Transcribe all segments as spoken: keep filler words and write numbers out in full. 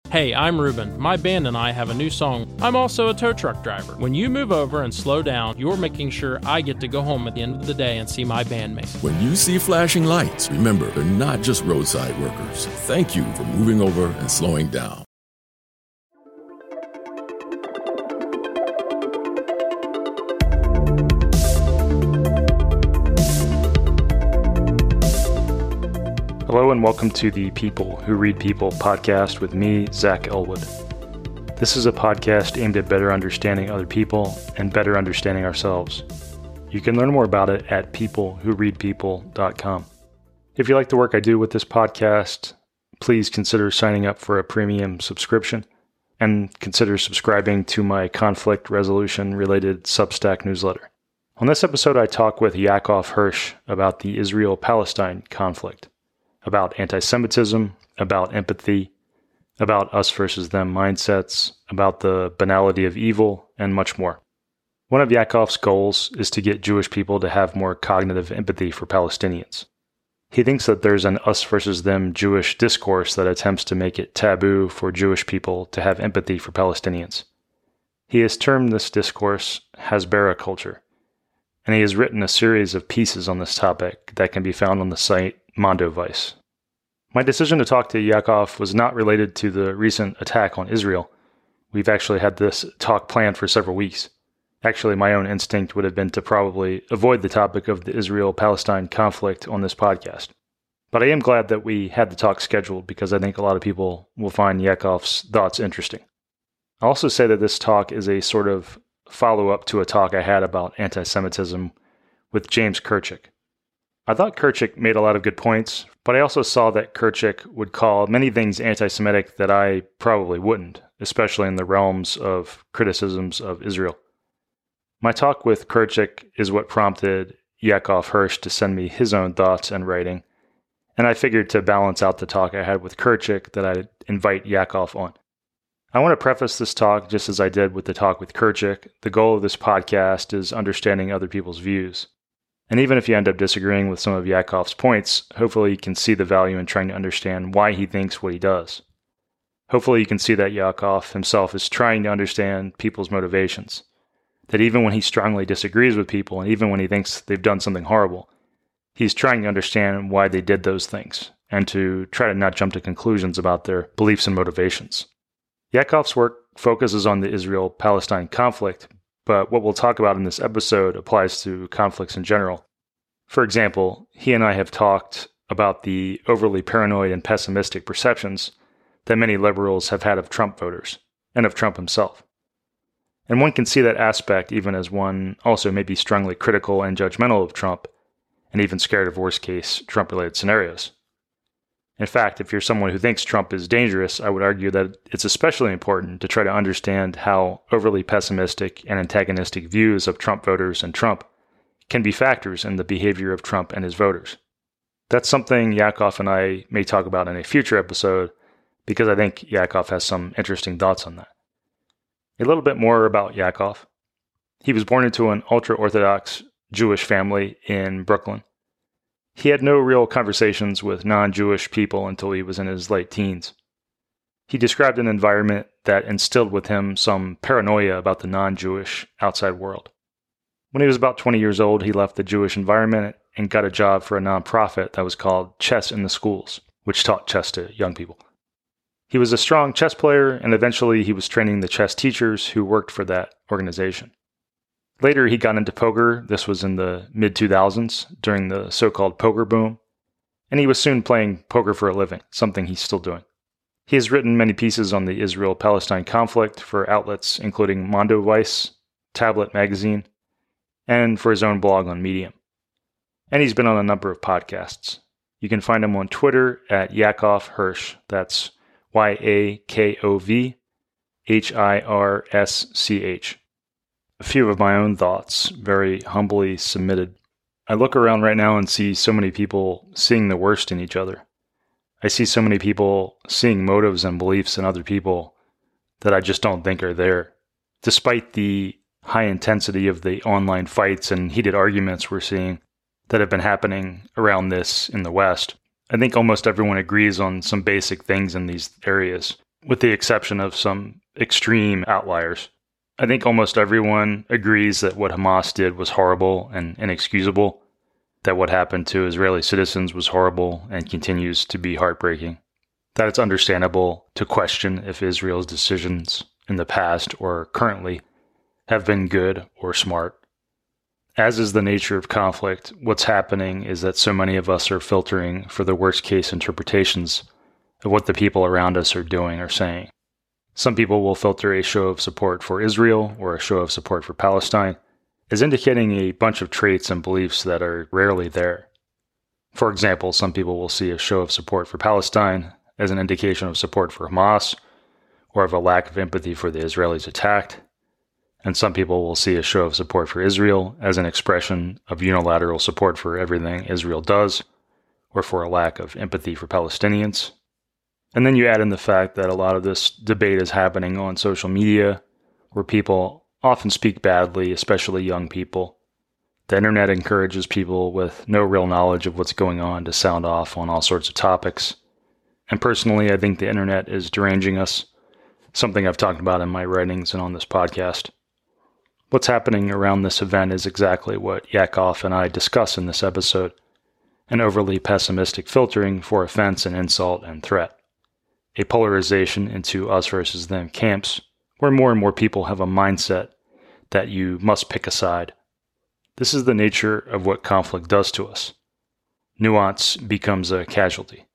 Hey, I'm Ruben. My band and I have a new song. I'm also a tow truck driver. When you move over and slow down, you're making sure I get to go home at the end of the day and see my bandmates. When you see flashing lights, remember, they're not just roadside workers. Thank you for moving over and slowing down. Hello and welcome to the People Who Read People podcast with me, Zach Elwood. This is a podcast aimed at better understanding other people and better understanding ourselves. You can learn more about it at people who read people dot com. If you like the work I do with this podcast, please consider signing up for a premium subscription and consider subscribing to my conflict resolution related Substack newsletter. On this episode, I talk with Yaakov Hirsch about the Israel-Palestine conflict, about anti-Semitism, about empathy, about us versus them mindsets, about the banality of evil, and much more. One of Yaakov's goals is to get Jewish people to have more cognitive empathy for Palestinians. He thinks that there's an us versus them Jewish discourse that attempts to make it taboo for Jewish people to have empathy for Palestinians. He has termed this discourse Hasbara culture, and he has written a series of pieces on this topic that can be found on the site Mondovice. My decision to talk to Yaakov was not related to the recent attack on Israel. We've actually had this talk planned for several weeks. Actually, my own instinct would have been to probably avoid the topic of the Israel-Palestine conflict on this podcast. But I am glad that we had the talk scheduled because I think a lot of people will find Yaakov's thoughts interesting. I'll also say that this talk is a sort of follow-up to a talk I had about anti-Semitism with James Kirchick. I thought Kirchick made a lot of good points, but I also saw that Kirchick would call many things anti-Semitic that I probably wouldn't, especially in the realms of criticisms of Israel. My talk with Kirchick is what prompted Yaakov Hirsch to send me his own thoughts and writing, and I figured to balance out the talk I had with Kirchick that I'd invite Yaakov on. I want to preface this talk just as I did with the talk with Kirchick. The goal of this podcast is understanding other people's views. And even if you end up disagreeing with some of Yaakov's points, hopefully you can see the value in trying to understand why he thinks what he does. Hopefully you can see that Yaakov himself is trying to understand people's motivations. That even when he strongly disagrees with people, and even when he thinks they've done something horrible, he's trying to understand why they did those things, and to try to not jump to conclusions about their beliefs and motivations. Yaakov's work focuses on the Israel-Palestine conflict, but what we'll talk about in this episode applies to conflicts in general. For example, he and I have talked about the overly paranoid and pessimistic perceptions that many liberals have had of Trump voters, and of Trump himself. And one can see that aspect even as one also may be strongly critical and judgmental of Trump, and even scared of worst-case Trump-related scenarios. In fact, if you're someone who thinks Trump is dangerous, I would argue that it's especially important to try to understand how overly pessimistic and antagonistic views of Trump voters and Trump can be factors in the behavior of Trump and his voters. That's something Yaakov and I may talk about in a future episode, because I think Yaakov has some interesting thoughts on that. A little bit more about Yaakov. He was born into an ultra-Orthodox Jewish family in Brooklyn. He had no real conversations with non-Jewish people until he was in his late teens. He described an environment that instilled with him some paranoia about the non-Jewish outside world. When he was about twenty years old, he left the Jewish environment and got a job for a nonprofit that was called Chess in the Schools, which taught chess to young people. He was a strong chess player, and eventually he was training the chess teachers who worked for that organization. Later, he got into poker. This was in the mid two thousands, during the so-called poker boom, and he was soon playing poker for a living, something he's still doing. He has written many pieces on the Israel-Palestine conflict for outlets including Mondovice, Tablet Magazine, and for his own blog on Medium. And he's been on a number of podcasts. You can find him on Twitter at Yaakov Hirsch. That's Y A K O V H I R S C H. A few of my own thoughts, very humbly submitted. I look around right now and see so many people seeing the worst in each other. I see so many people seeing motives and beliefs in other people that I just don't think are there. Despite the high intensity of the online fights and heated arguments we're seeing that have been happening around this in the West, I think almost everyone agrees on some basic things in these areas. with the exception of some extreme outliers. I think almost everyone agrees that what Hamas did was horrible and inexcusable, that what happened to Israeli citizens was horrible and continues to be heartbreaking, that it's understandable to question if Israel's decisions in the past or currently have been good or smart. As is the nature of conflict, what's happening is that so many of us are filtering for the worst case interpretations of what the people around us are doing or saying. Some people will filter a show of support for Israel or a show of support for Palestine as indicating a bunch of traits and beliefs that are rarely there. For example, some people will see a show of support for Palestine as an indication of support for Hamas or of a lack of empathy for the Israelis attacked, and some people will see a show of support for Israel as an expression of unilateral support for everything Israel does or for a lack of empathy for Palestinians. And then you add in the fact that a lot of this debate is happening on social media, where people often speak badly, especially young people. The internet encourages people with no real knowledge of what's going on to sound off on all sorts of topics. And personally, I think the internet is deranging us, something I've talked about in my writings and on this podcast. What's happening around this event is exactly what Yakov and I discuss in this episode, an overly pessimistic filtering for offense and insult and threat. A polarization into us versus them camps, where more and more people have a mindset that you must pick a side. This is the nature of what conflict does to us. Nuance becomes a casualty.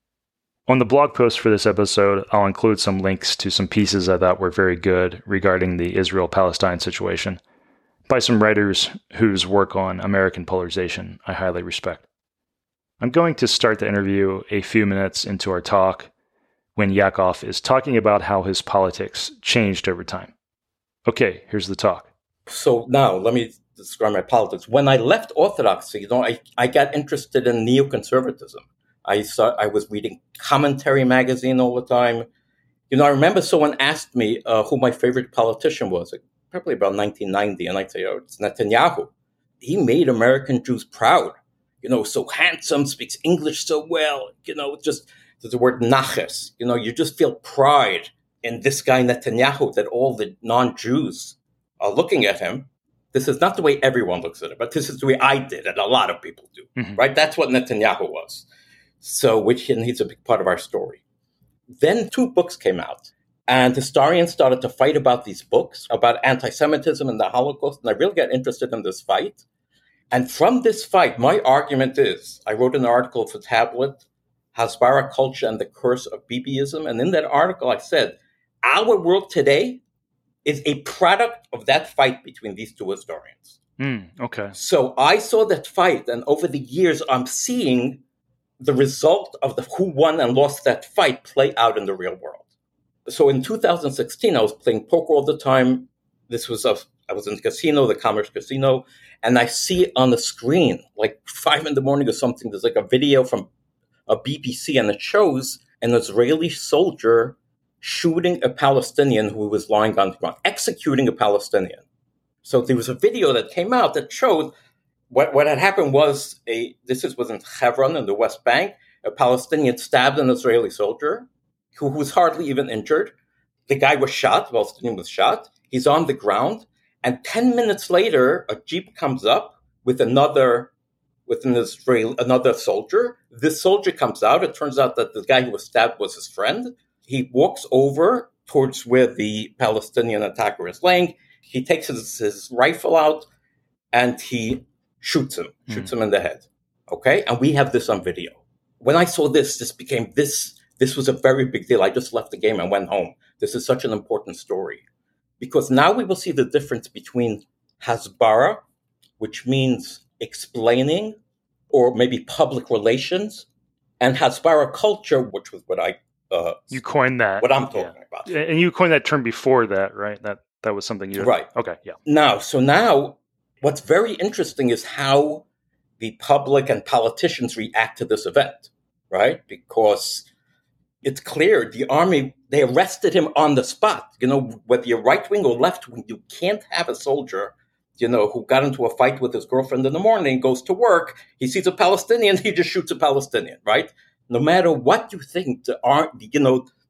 On the blog post for this episode, I'll include some links to some pieces I thought were very good regarding the Israel-Palestine situation by some writers whose work on American polarization I highly respect. I'm going to start the interview a few minutes into our talk when Yakov is talking about how his politics changed over time. Okay, here's the talk. So now let me describe my politics. When I left Orthodoxy, you know, I, I got interested in neoconservatism. I saw I was reading Commentary magazine all the time. You know, I remember someone asked me uh, who my favorite politician was, like, probably about nineteen ninety, and I'd say, oh, it's Netanyahu. He made American Jews proud. You know, so handsome, speaks English so well, you know, just... There's the word naches. You know, you just feel pride in this guy Netanyahu, that all the non-Jews are looking at him. This is not the way everyone looks at it, but this is the way I did, and a lot of people do, mm-hmm. right? That's what Netanyahu was. So, which, and he's a big part of our story. Then two books came out, and historians started to fight about these books, about anti-Semitism and the Holocaust, and I really got interested in this fight. And from this fight, my argument is, I wrote an article for Tablet, Hasbara Culture and the Curse of Bibiism. And in that article, I said, our world today is a product of that fight between these two historians. Mm, okay. So I saw that fight, and over the years, I'm seeing the result of the who won and lost that fight play out in the real world. So in two thousand sixteen, I was playing poker all the time. This was a, I was in the casino, the Commerce Casino, and I see on the screen, like five in the morning or something, there's like a video from a B B C, and it shows an Israeli soldier shooting a Palestinian who was lying on the ground, executing a Palestinian. So there was a video that came out that showed what, what had happened was, a this is, was in Hebron in the West Bank, a Palestinian stabbed an Israeli soldier who, who was hardly even injured. The guy was shot, the Palestinian was shot. He's on the ground. And ten minutes later, a Jeep comes up with another with an Israeli, another soldier. This soldier comes out. It turns out that the guy who was stabbed was his friend. He walks over towards where the Palestinian attacker is laying. He takes his, his rifle out and he shoots him, mm. shoots him in the head. Okay? And we have this on video. When I saw this, this became this, this was a very big deal. I just left the game and went home. This is such an important story. Because now we will see the difference between Hasbara, which means explaining, or maybe public relations, and Hasbara culture, which was what I uh, you coined that. What I'm talking yeah. about, and you coined that term before that, right? That that was something you right. Okay, yeah. Now, so now, what's very interesting is how the public and politicians react to this event, right? Because it's clear the army, they arrested him on the spot. You know, whether you're right wing or left wing, you can't have a soldier, you know, who got into a fight with his girlfriend in the morning, goes to work, he sees a Palestinian, he just shoots a Palestinian, right? No matter what you think, the, you know,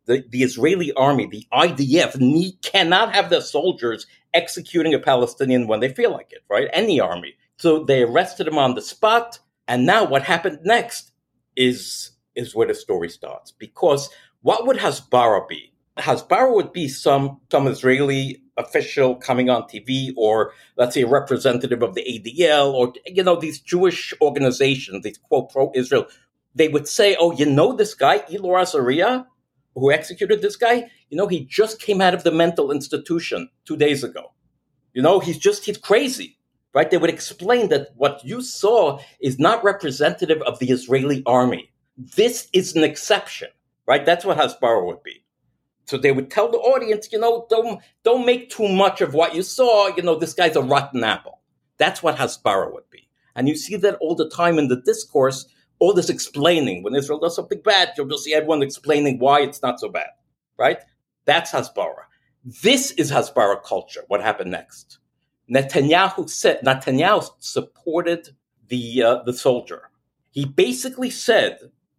the, the Israeli army, the I D F, need, cannot have their soldiers executing a Palestinian when they feel like it, right? Any army. So they arrested him on the spot. And now what happened next is, is where the story starts. Because what would Hasbara be? Hasbara would be some, some Israeli official coming on T V, or let's say a representative of the A D L, or, you know, these Jewish organizations, these quote pro-Israel. They would say, oh, you know this guy, Elor Azariah, who executed this guy? You know, he just came out of the mental institution two days ago. You know, he's just, he's crazy, right? They would explain that what you saw is not representative of the Israeli army. This is an exception, right? That's what Hasbara would be. So they would tell the audience, you know, don't don't make too much of what you saw. You know, this guy's a rotten apple. That's what Hasbara would be. And you see that all the time in the discourse, all this explaining. When Israel does something bad, you'll just see everyone explaining why it's not so bad, right? That's Hasbara. This is Hasbara culture, what happened next. Netanyahu said, Netanyahu supported the uh, the soldier. He basically said,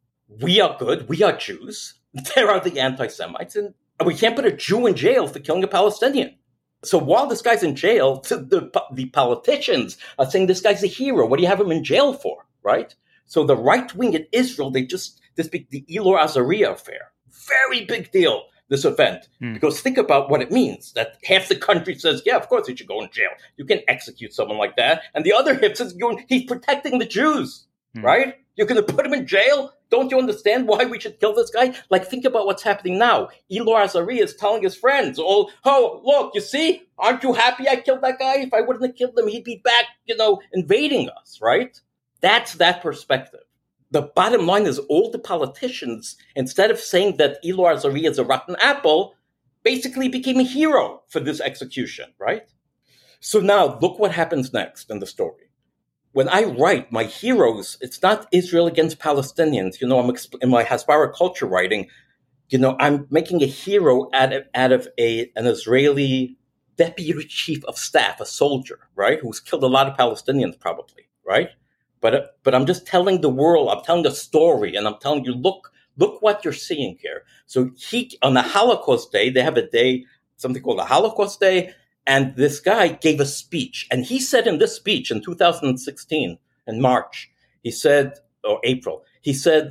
we are good, we are Jews. There are the anti-Semites, and we can't put a Jew in jail for killing a Palestinian. So while this guy's in jail, the, the politicians are saying this guy's a hero. What do you have him in jail for, right? So the right wing in Israel, they just, this big, the Elor Azariah affair, very big deal, this event. Hmm. Because think about what it means, that half the country says, yeah, of course he should go in jail. You can execute someone like that. And the other half says, he's protecting the Jews, hmm. right? You're going to put him in jail? Don't you understand why we should kill this guy? Like, think about what's happening now. Elor Azariah is telling his friends, oh, oh, look, you see? Aren't you happy I killed that guy? If I wouldn't have killed him, he'd be back, you know, invading us, right? That's that perspective. The bottom line is all the politicians, instead of saying that Elor Azariah is a rotten apple, basically became a hero for this execution, right? So now, look what happens next in the story. When I write my heroes, it's not Israel against Palestinians. You know, I'm exp- in my Hasbara culture writing, you know, I'm making a hero out of, out of a an Israeli deputy chief of staff, a soldier, right, who's killed a lot of Palestinians probably, right? But but I'm just telling the world, I'm telling the story, and I'm telling you, look, look what you're seeing here. So he, on the Holocaust Day, they have a day, something called the Holocaust Day, and this guy gave a speech. And he said in this speech in two thousand sixteen, in March, he said, or April, he said,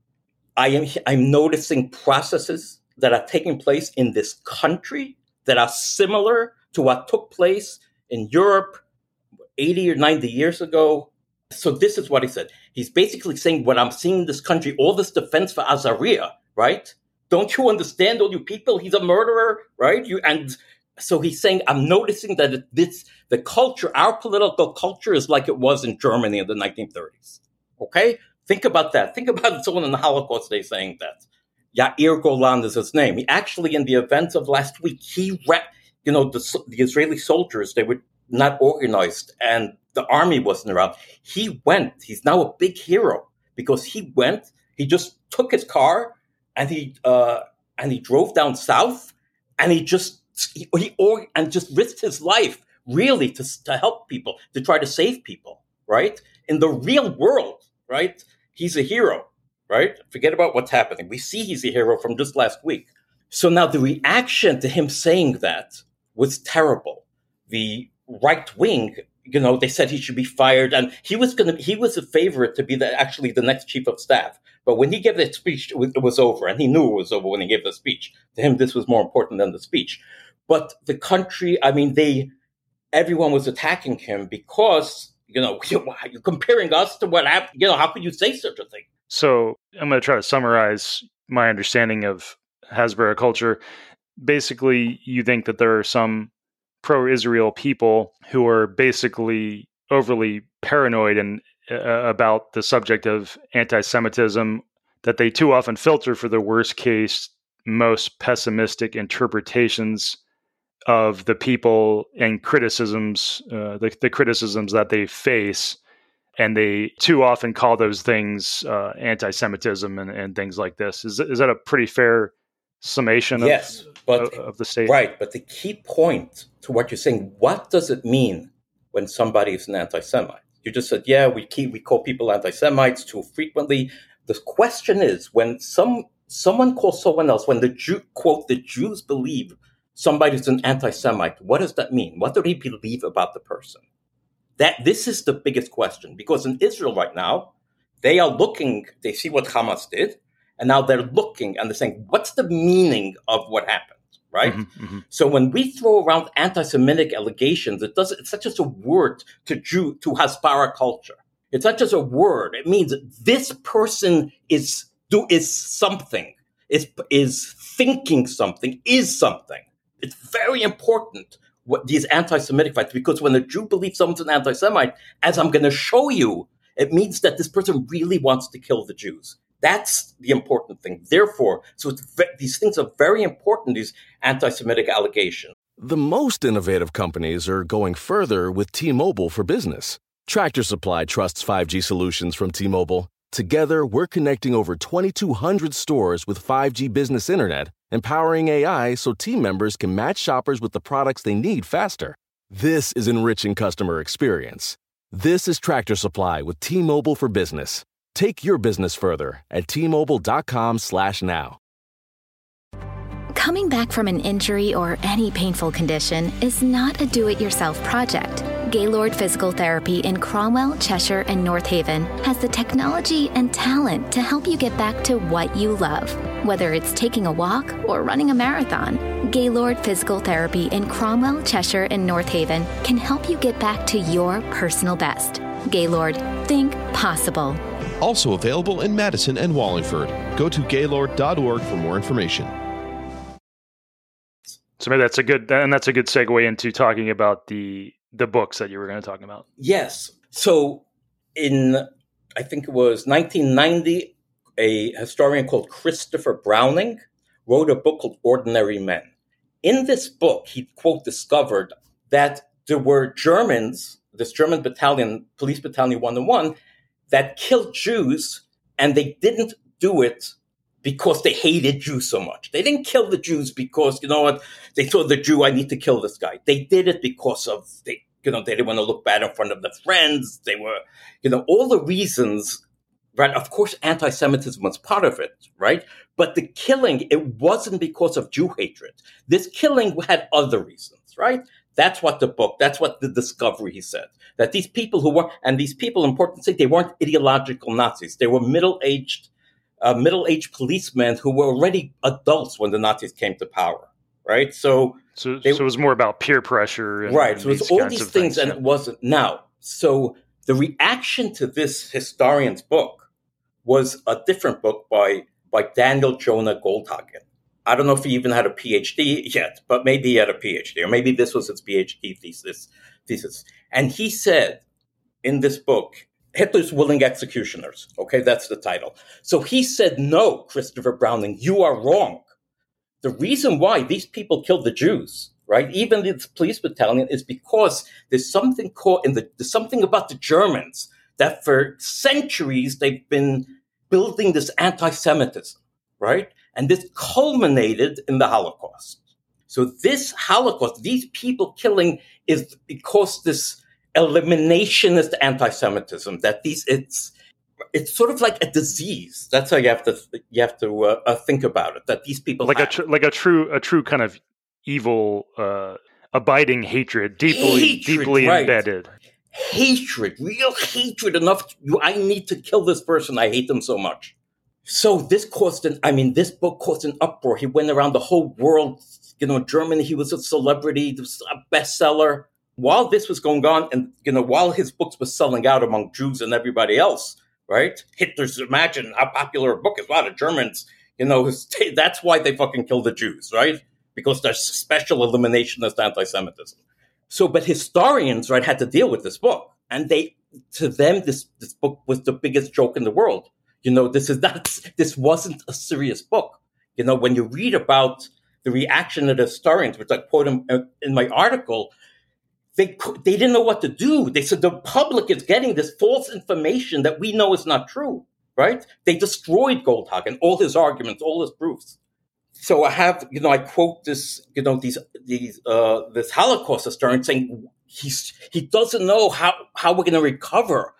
I am I'm noticing processes that are taking place in this country that are similar to what took place in Europe eighty or ninety years ago. So this is what he said. He's basically saying what I'm seeing in this country, all this defense for Azariah, right? Don't you understand, all you people? He's a murderer, right? You and so he's saying, I'm noticing that this the culture, our political culture is like it was in Germany in the nineteen thirties. Okay? Think about that. Think about someone in the Holocaust Day saying that. Yair Golan is his name. He actually, in the events of last week, he, you know, the, the Israeli soldiers, they were not organized and the army wasn't around. He went. He's now a big hero because he went. He just took his car and he uh, and he drove down south and he just he, he or, and just risked his life really to to help people, to try to save people. Right, in the real world, right? He's a hero. Right? Forget about what's happening. We see he's a hero from just last week. So now the reaction to him saying that was terrible. The right wing, you know, they said he should be fired, and he was going to. He was a favorite to be the, actually the next chief of staff. But when he gave that speech, it was, it was over, and he knew it was over when he gave the speech. To him, this was more important than the speech. But the country, I mean, they, everyone was attacking him because, you know, you're comparing us to what happened. You know, how could you say such a thing? So I'm going to try to summarize my understanding of Hasbara culture. Basically, you think that there are some pro-Israel people who are basically overly paranoid and uh, about the subject of anti-Semitism, that they too often filter for the worst case, most pessimistic interpretations of the people and criticisms, uh, the, the criticisms that they face. And they too often call those things uh, anti-Semitism and, and things like this. Is is that a pretty fair summation of, yes, but, of, of the state? Right, but the key point to what you're saying, what does it mean when somebody is an anti-Semite? You just said, yeah, we keep we call people anti-Semites too frequently. The question is, when some someone calls someone else, when the Jew, quote, the Jews believe somebody's an anti-Semite, what does that mean? What do they believe about the person? That this is the biggest question, because in Israel right now, they are looking, they see what Hamas did, and now they're looking and they're saying, what's the meaning of what happened? Right? Mm-hmm, mm-hmm. So when we throw around anti-Semitic allegations, it doesn't, it's not just a word to Jew, to Hasbara culture. It's not just a word. It means this person is, do, is something, is, is thinking something, is something. It's very important what these anti-Semitic fights, because when a Jew believes someone's an anti-Semite, as I'm going to show you, it means that this person really wants to kill the Jews. That's the important thing. Therefore, so it's ve- these things are very important, these anti-Semitic allegations. The most innovative companies are going further with T-Mobile for Business. Tractor Supply trusts five G solutions from T-Mobile. Together, we're connecting over twenty-two hundred stores with five G business internet, empowering A I so team members can match shoppers with the products they need faster. This is enriching customer experience. This is Tractor Supply with T-Mobile for Business. Take your business further at T-Mobile.com slash now. Coming back from an injury or any painful condition is not a do-it-yourself project. Gaylord Physical Therapy in Cromwell, Cheshire, and North Haven has the technology and talent to help you get back to what you love. Whether it's taking a walk or running a marathon, Gaylord Physical Therapy in Cromwell, Cheshire, and North Haven can help you get back to your personal best. Gaylord, think possible. Also available in Madison and Wallingford. Go to gaylord dot org for more information. So maybe that's a good, and that's a good segue into talking about the the books that you were going to talk about. Yes. So in, I think it was nineteen ninety, a historian called Christopher Browning wrote a book called Ordinary Men. In this book, he, quote, discovered that there were Germans, this German battalion, Police Battalion one oh one, that killed Jews, and they didn't do it because they hated Jews so much. They didn't kill the Jews because, you know what, they saw the Jew, I need to kill this guy. They did it because of, they, you know, they didn't want to look bad in front of their friends. They were, you know, all the reasons, right? Of course, anti-Semitism was part of it, right? But the killing, it wasn't because of Jew hatred. This killing had other reasons, right? That's what the book, that's what the discovery, he said. That these people who were, and these people, important to say, they weren't ideological Nazis. They were middle-aged, uh, middle-aged policemen who were already adults when the Nazis came to power, right? So, so, they, so it was more about peer pressure. And, right. And so it was all these things, things, and yeah. It wasn't. Now, so the reaction to this historian's book was a different book by, by Daniel Jonah Goldhagen. I don't know if he even had a P H D yet, but maybe he had a P H D, or maybe this was his P H D thesis. thesis. And he said in this book, Hitler's Willing Executioners. Okay, that's the title. So he said, no, Christopher Browning, you are wrong. The reason why these people killed the Jews, right, even the police battalion, is because there's something called in the there's something about the Germans that for centuries they've been building this anti-Semitism, right? And this culminated in the Holocaust. So this Holocaust, these people killing, is because this eliminationist anti-Semitism, that these, it's it's sort of like a disease. That's how you have to you have to uh, uh, think about it. That these people like have. a tr- like a true a true kind of evil, uh, abiding hatred, deeply hatred, deeply right. embedded hatred, real hatred enough. You, I need to kill this person. I hate them so much. So this caused an, I mean, this book caused an uproar. He went around the whole world. You know, Germany, he was a celebrity, was a bestseller. While this was going on, and, you know, while his books were selling out among Jews and everybody else, right? Hitler's, imagine how popular a book is. A lot of Germans, you know, that's why they fucking killed the Jews, right? Because there's special eliminationist anti-Semitism. So, but historians, right, had to deal with this book. And they, to them, this, this book was the biggest joke in the world. You know, this is not, this wasn't a serious book. You know, when you read about the reaction of the historians, which I quote in, in my article, they they didn't know what to do. They said the public is getting this false information that we know is not true, right? They destroyed Goldhagen, all his arguments, all his proofs. So I have, you know, I quote this, you know, these these uh, this Holocaust historian saying he's he doesn't know how how we're going to recover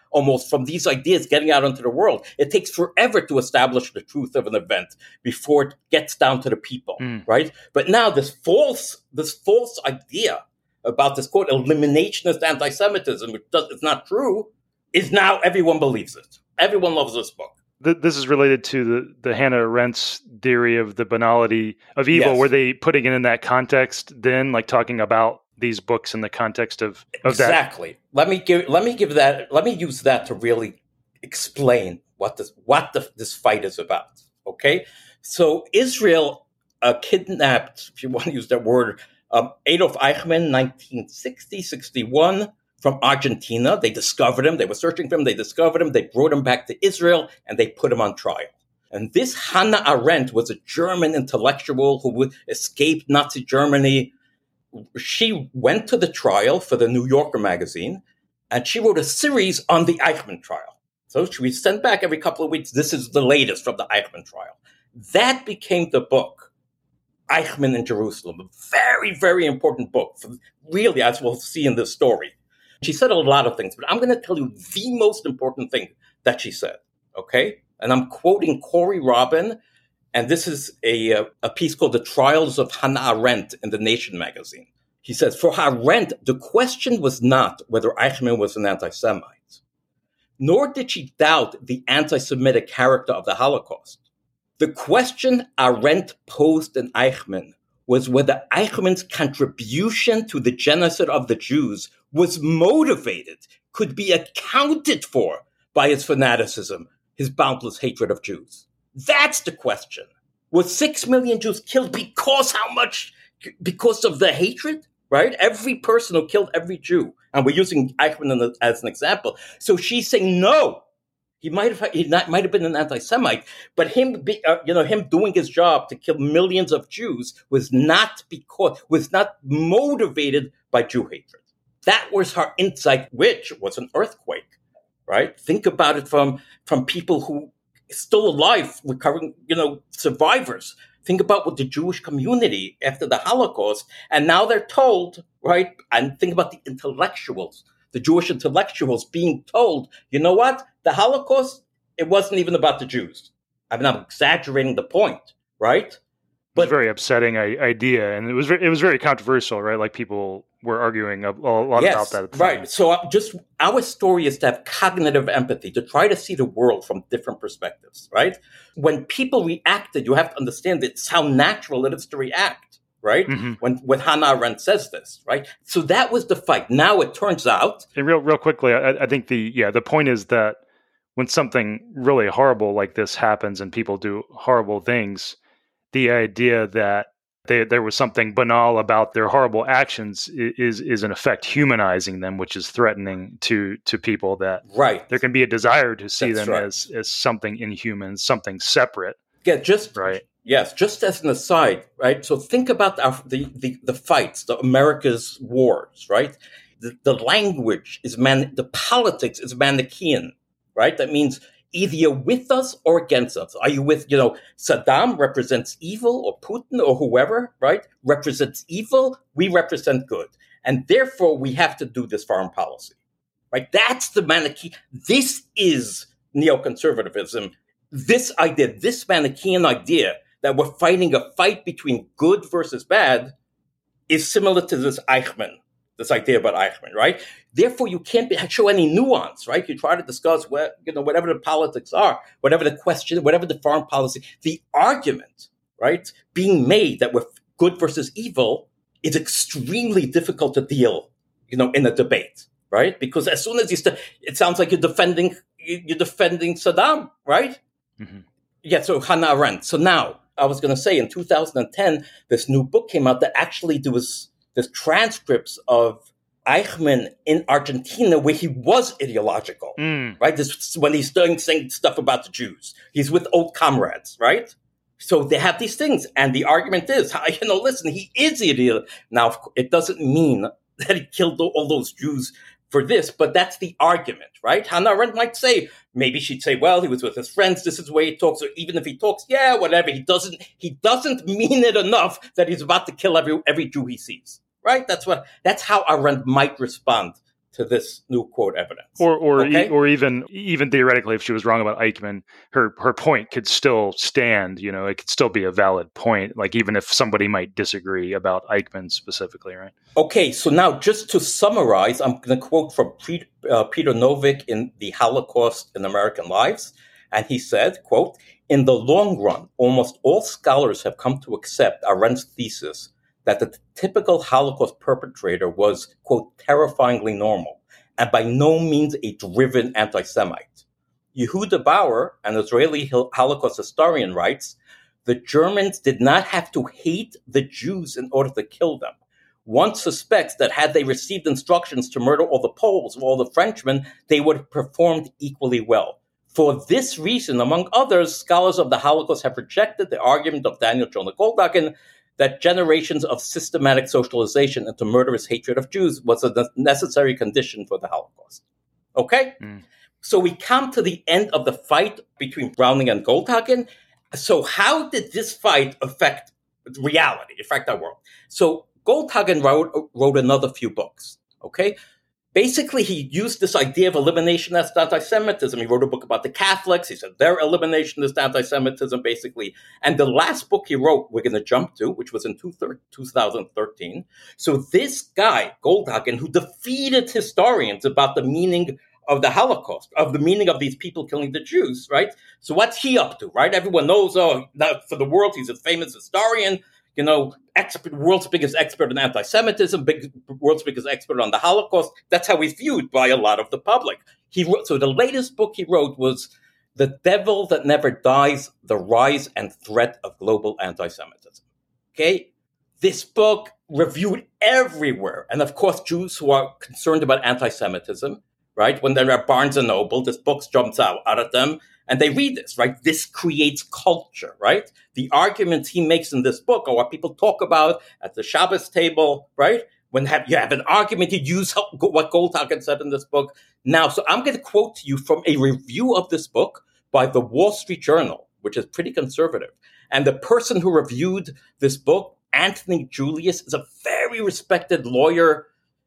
almost from these ideas getting out into the world. It takes forever to establish the truth of an event before it gets down to the people, mm. right? But now this false, this false idea about this, quote, eliminationist anti-Semitism, which does, it's not true, is now everyone believes it. Everyone loves this book. This is related to the, the Hannah Arendt's theory of the banality of evil. Yes. Were they putting it in that context then, like talking about these books in the context of, of exactly. that? Exactly. Let me give let me give that let me use that to really explain what this what the, this fight is about. Okay? So Israel uh, kidnapped, if you want to use that word, um, Adolf Eichmann, nineteen sixty, sixty-one, from Argentina. They discovered him. They were searching for him. They discovered him. They brought him back to Israel, and they put him on trial. And this Hannah Arendt was a German intellectual who escaped Nazi Germany. She went to the trial for the New Yorker magazine, and she wrote a series on the Eichmann trial. So she was sent back every couple of weeks. This is the latest from the Eichmann trial. That became the book, Eichmann in Jerusalem, a very, very important book, for, really, as we'll see in this story. She said a lot of things, but I'm going to tell you the most important thing that she said, okay? And I'm quoting Corey Robin, and this is a, a, a piece called The Trials of Hannah Arendt in The Nation magazine. He says, for Arendt, the question was not whether Eichmann was an anti-Semite, nor did she doubt the anti-Semitic character of the Holocaust. The question Arendt posed in Eichmann was whether Eichmann's contribution to the genocide of the Jews was motivated, could be accounted for by his fanaticism, his boundless hatred of Jews. That's the question. Was six million Jews killed because how much? Because of the hatred, right? Every person who killed every Jew. And we're using Eichmann as an example. So she's saying, no, he might have he not, might have been an anti-Semite, but him, be, uh, you know, him doing his job to kill millions of Jews was not because was not motivated by Jew hatred. That was her insight, which was an earthquake, right? Think about it from from people who are still alive, recovering, you know, survivors. Think about what the Jewish community after the Holocaust, and now they're told, right? And think about the intellectuals, the Jewish intellectuals being told, you know what? The Holocaust, it wasn't even about the Jews. I mean, I'm exaggerating the point, right? But, it was a very upsetting idea, and it was it was very controversial, right? Like people were arguing a, a lot yes, about that at the right. time. So uh, just our story is to have cognitive empathy, to try to see the world from different perspectives, right? When people reacted, you have to understand it's how natural it is to react, right? Mm-hmm. When when Hannah Arendt says this, right? So that was the fight. Now it turns out, and real real quickly, I, I think the yeah the point is that when something really horrible like this happens and people do horrible things, the idea that they, there was something banal about their horrible actions is is in effect humanizing them, which is threatening to to people. That right. There can be a desire to see That's them right. as as something inhuman, something separate. Yeah, just right. Yes, just as an aside, right? So think about our, the, the the fights, the America's wars, right? The, the language is man, the politics is Manichaean, right? That means either you're with us or against us. Are you with, you know, Saddam represents evil, or Putin or whoever, right, represents evil. We represent good. And therefore, we have to do this foreign policy, right? That's the Manichaean. This is neoconservatism. This idea, this Manichaean idea that we're fighting a fight between good versus bad is similar to this Eichmann. This idea about Eichmann, right? Therefore, you can't be, show any nuance, right? You try to discuss what, you know, whatever the politics are, whatever the question, whatever the foreign policy, the argument, right, being made that we're good versus evil is extremely difficult to deal, you know, in a debate, right? Because as soon as you start, it sounds like you're defending, you're defending Saddam, right? Mm-hmm. Yeah. So Hannah Arendt. So now I was going to say in two thousand ten, this new book came out that actually there was There's transcripts of Eichmann in Argentina where he was ideological, mm. right? This when he's doing saying stuff about the Jews. He's with old comrades, right? So they have these things. And the argument is, you know, listen, he is ideological. Now, it doesn't mean that he killed all those Jews for this, but that's the argument, right? Hannah Arendt might say, maybe she'd say, well, he was with his friends. This is the way he talks. Or even if he talks, yeah, whatever. He doesn't, he doesn't mean it enough that he's about to kill every, every Jew he sees, right? That's what, that's how Arendt might respond to this new quote evidence. Or or okay? e- or even even theoretically, if she was wrong about Eichmann, her her point could still stand. You know, it could still be a valid point. Like even if somebody might disagree about Eichmann specifically, right? Okay, so now just to summarize, I'm going to quote from Pre- uh, Peter Novick in The Holocaust in American Lives, and he said, "quote In the long run, almost all scholars have come to accept Arendt's thesis that the typical Holocaust perpetrator was, quote, terrifyingly normal, and by no means a driven anti-Semite. Yehuda Bauer, an Israeli Holocaust historian, writes, the Germans did not have to hate the Jews in order to kill them. One suspects that had they received instructions to murder all the Poles or all the Frenchmen, they would have performed equally well. For this reason, among others, scholars of the Holocaust have rejected the argument of Daniel Jonah Goldhagen that generations of systematic socialization into murderous hatred of Jews was a necessary condition for the Holocaust." Okay? Mm. So we come to the end of the fight between Browning and Goldhagen. So how did this fight affect reality, affect our world? So Goldhagen wrote, wrote another few books, okay? Basically, he used this idea of eliminationist anti-Semitism. He wrote a book about the Catholics. He said they're eliminationist anti-Semitism, basically. And the last book he wrote, we're going to jump to, which was in two thousand thirteen. So this guy, Goldhagen, who defeated historians about the meaning of the Holocaust, of the meaning of these people killing the Jews, right? So what's he up to, right? Everyone knows, oh, now for the world, he's a famous historian. You know, expert, world's biggest expert on anti-Semitism, big, world's biggest expert on the Holocaust. That's how he's viewed by a lot of the public. He wrote, so the latest book he wrote was The Devil That Never Dies, The Rise and Threat of Global Anti-Semitism. Okay? This book reviewed everywhere. And of course, Jews who are concerned about anti-Semitism, right? When they're at Barnes and Noble, this book jumps out, out at them. And they read this, right? This creates culture, right? The arguments he makes in this book are what people talk about at the Shabbos table, right? When have, you have an argument, you use what Goldhagen said in this book. Now, so I'm going to quote to you from a review of this book by the Wall Street Journal, which is pretty conservative. And the person who reviewed this book, Anthony Julius, is a very respected lawyer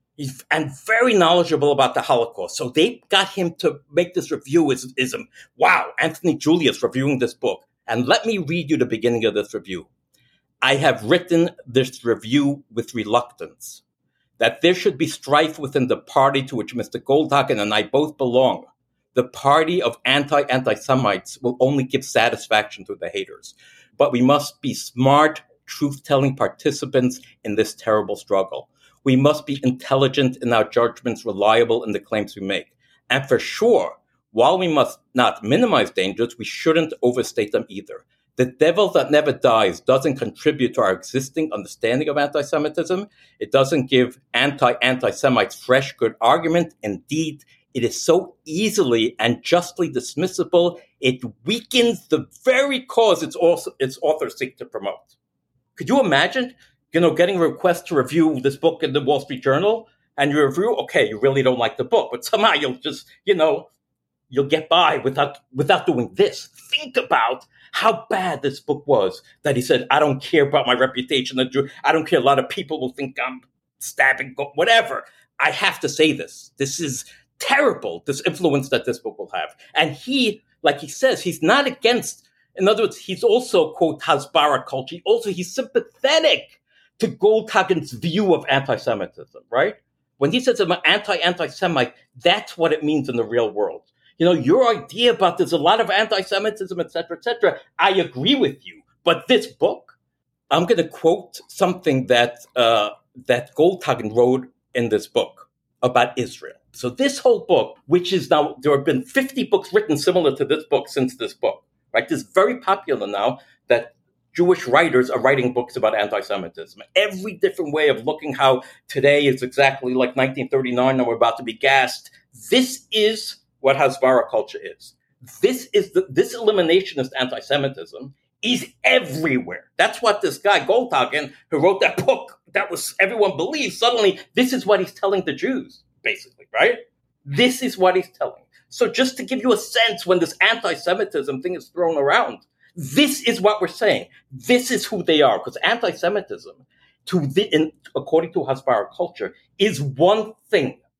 and very knowledgeable about the Holocaust. So they got him to make this review. Is, is wow, Anthony Julius reviewing this book. And let me read you the beginning of this review. "I have written this review with reluctance, that there should be strife within the party to which Mister Goldhagen and I both belong. The party of anti-anti-Semites will only give satisfaction to the haters. But we must be smart, truth-telling participants in this terrible struggle. We must be intelligent in our judgments, reliable in the claims we make. And for sure, while we must not minimize dangers, we shouldn't overstate them either. The devil that never dies doesn't contribute to our existing understanding of anti-Semitism. It doesn't give anti-anti-Semites fresh, good argument. Indeed, it is so easily and justly dismissible, it weakens the very cause its, also, its authors seek to promote." Could you imagine? You know, getting a request to review this book in the Wall Street Journal, and you review, okay, you really don't like the book, but somehow you'll just, you know, you'll get by without without doing this. Think about how bad this book was, that he said, I don't care about my reputation. I don't care. A lot of people will think I'm stabbing, whatever. I have to say this. This is terrible, this influence that this book will have. And he, like he says, he's not against, in other words, he's also, quote, Hasbara culture. Also, he's sympathetic to Goldhagen's view of anti-Semitism, right? When he says I'm an anti-anti-Semite, that's what it means in the real world. You know, your idea about there's a lot of anti-Semitism, et cetera, et cetera, I agree with you. But this book, I'm going to quote something that uh, that Goldhagen wrote in this book about Israel. So this whole book, which is now, there have been fifty books written similar to this book since this book, right? This is very popular now that Jewish writers are writing books about anti-Semitism. Every different way of looking how today is exactly like nineteen thirty-nine and we're about to be gassed. This is what Hasbara culture is. This is the, this eliminationist anti-Semitism is everywhere. That's what this guy Goldhagen, who wrote that book that was everyone believes, suddenly this is what he's telling the Jews, basically, right? This is what he's telling. So just to give you a sense, when this anti-Semitism thing is thrown around, this is what we're saying. This is who they are, because anti-Semitism, to the, in, according to Hasbara culture, is one thing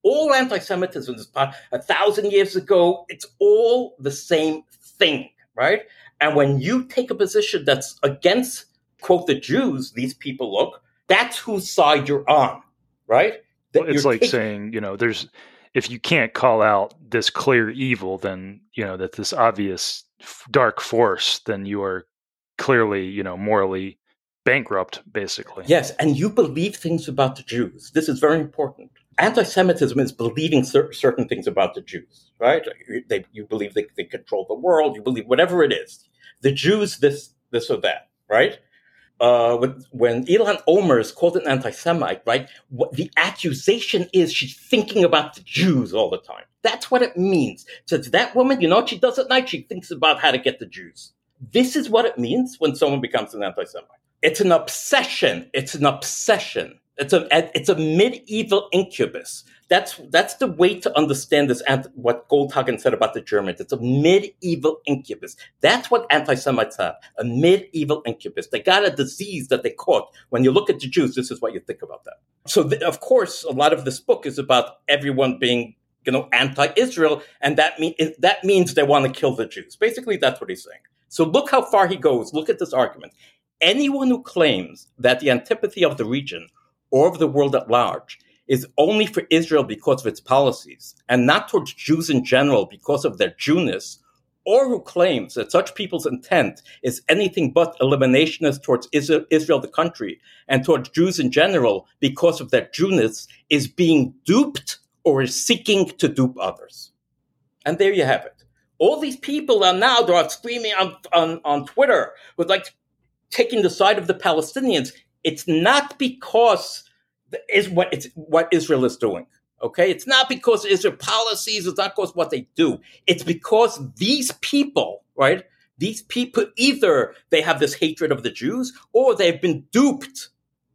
All anti-Semitism is about a thousand years ago. It's all the same thing, right? And when you take a position that's against, quote, the Jews, these people look, that's whose side you're on, right? Well, it's like taking- saying, you know, there's, if you can't call out this clear evil, then, you know, that this obvious dark force, then you are clearly, you know, morally bankrupt, basically. Yes, and you believe things about the Jews. This is very important. Anti-Semitism is believing cer- certain things about the Jews, right? They, you believe they, they control the world. You believe whatever it is. The Jews, this, this or that, right? Uh, when, when Ilhan Omar is called an anti-Semite, right? What the accusation is, she's thinking about the Jews all the time. That's what it means. So to that woman, you know what she does at night? She thinks about how to get the Jews. This is what it means when someone becomes an anti-Semite. It's an obsession. It's an obsession. It's a it's a medieval incubus. That's that's the way to understand this. And what Goldhagen said about the Germans, it's a medieval incubus. That's what anti-Semites have, a medieval incubus. They got a disease that they caught. When you look at the Jews, this is what you think about that. So, th- of course, a lot of this book is about everyone being, you know, anti-Israel, and that mean that means they want to kill the Jews. Basically, that's what he's saying. So, look how far he goes. Look at this argument. Anyone who claims that the antipathy of the region or of the world at large is only for Israel because of its policies and not towards Jews in general because of their Jewness, or who claims that such people's intent is anything but eliminationist towards Israel, the country, and towards Jews in general because of their Jewness, is being duped or is seeking to dupe others. And there you have it. All these people are now, they're screaming on, on, on Twitter with like taking the side of the Palestinians. It's not because is what it's what Israel is doing. Okay, it's not because Israel policies. It's not because what they do. It's because these people, right? These people, either they have this hatred of the Jews, or they've been duped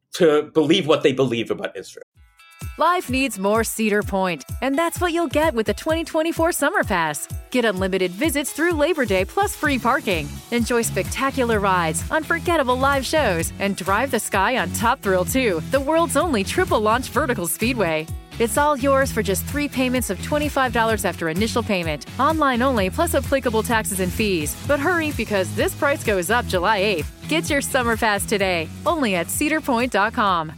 to believe what they believe about Israel. Life needs more Cedar Point, and that's what you'll get with the twenty twenty-four Summer Pass. Get unlimited visits through Labor Day plus free parking. Enjoy spectacular rides, unforgettable live shows, and drive the sky on Top Thrill two, the world's only triple-launch vertical speedway. It's all yours for just three payments of twenty-five dollars after initial payment. Online only, plus applicable taxes and fees. But hurry, because this price goes up July eighth. Get your Summer Pass today, only at cedar point dot com.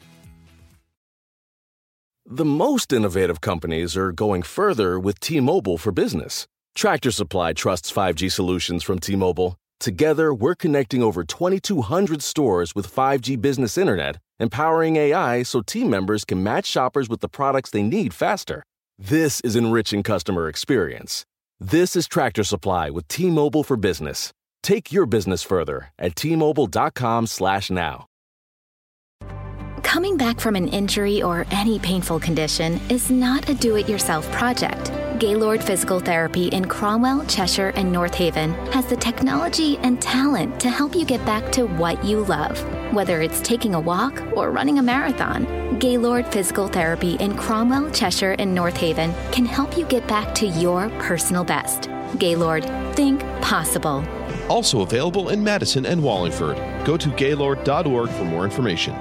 The most innovative companies are going further with T-Mobile for Business. Tractor Supply trusts five G solutions from T-Mobile. Together, we're connecting over twenty-two hundred stores with five G business internet, empowering A I so team members can match shoppers with the products they need faster. This is enriching customer experience. This is Tractor Supply with T-Mobile for Business. Take your business further at T Mobile dot com slash now. Coming back from an injury or any painful condition is not a do-it-yourself project. Gaylord Physical Therapy in Cromwell, Cheshire, and North Haven has the technology and talent to help you get back to what you love. Whether it's taking a walk or running a marathon, Gaylord Physical Therapy in Cromwell, Cheshire, and North Haven can help you get back to your personal best. Gaylord, think possible. Also available in Madison and Wallingford. Go to gaylord dot org for more information.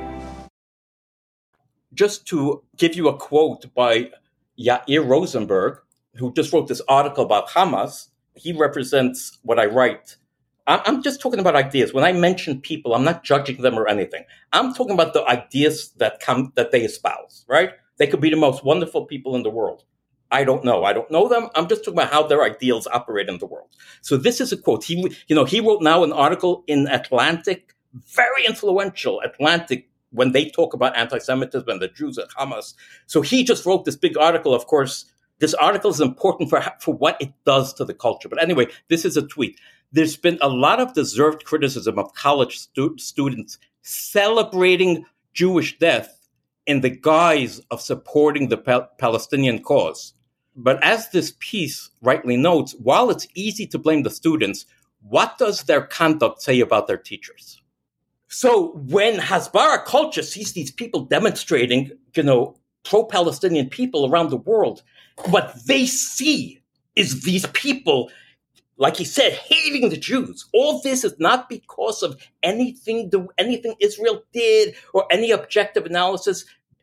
Just to give you a quote by Yair Rosenberg, who just wrote this article about Hamas, he represents what I write. I'm just talking about ideas. When I mention people, I'm not judging them or anything. I'm talking about the ideas that come that they espouse, right? They could be the most wonderful people in the world. I don't know. I don't know them. I'm just talking about how their ideals operate in the world. So this is a quote. He, you know, he wrote now an article in Atlantic, very influential Atlantic, when they talk about anti-Semitism and the Jews and Hamas. So he just wrote this big article. Of course, this article is important for, for what it does to the culture. But anyway, this is a tweet. There's been a lot of deserved criticism of college stu- students celebrating Jewish death in the guise of supporting the Pal- Palestinian cause. But as this piece rightly notes, while it's easy to blame the students, what does their conduct say about their teachers? So when Hasbara culture sees these people demonstrating, you know, pro-Palestinian people around the world, what they see is these people, like he said, hating the Jews. All this is not because of anything, anything Israel did or any objective analysis.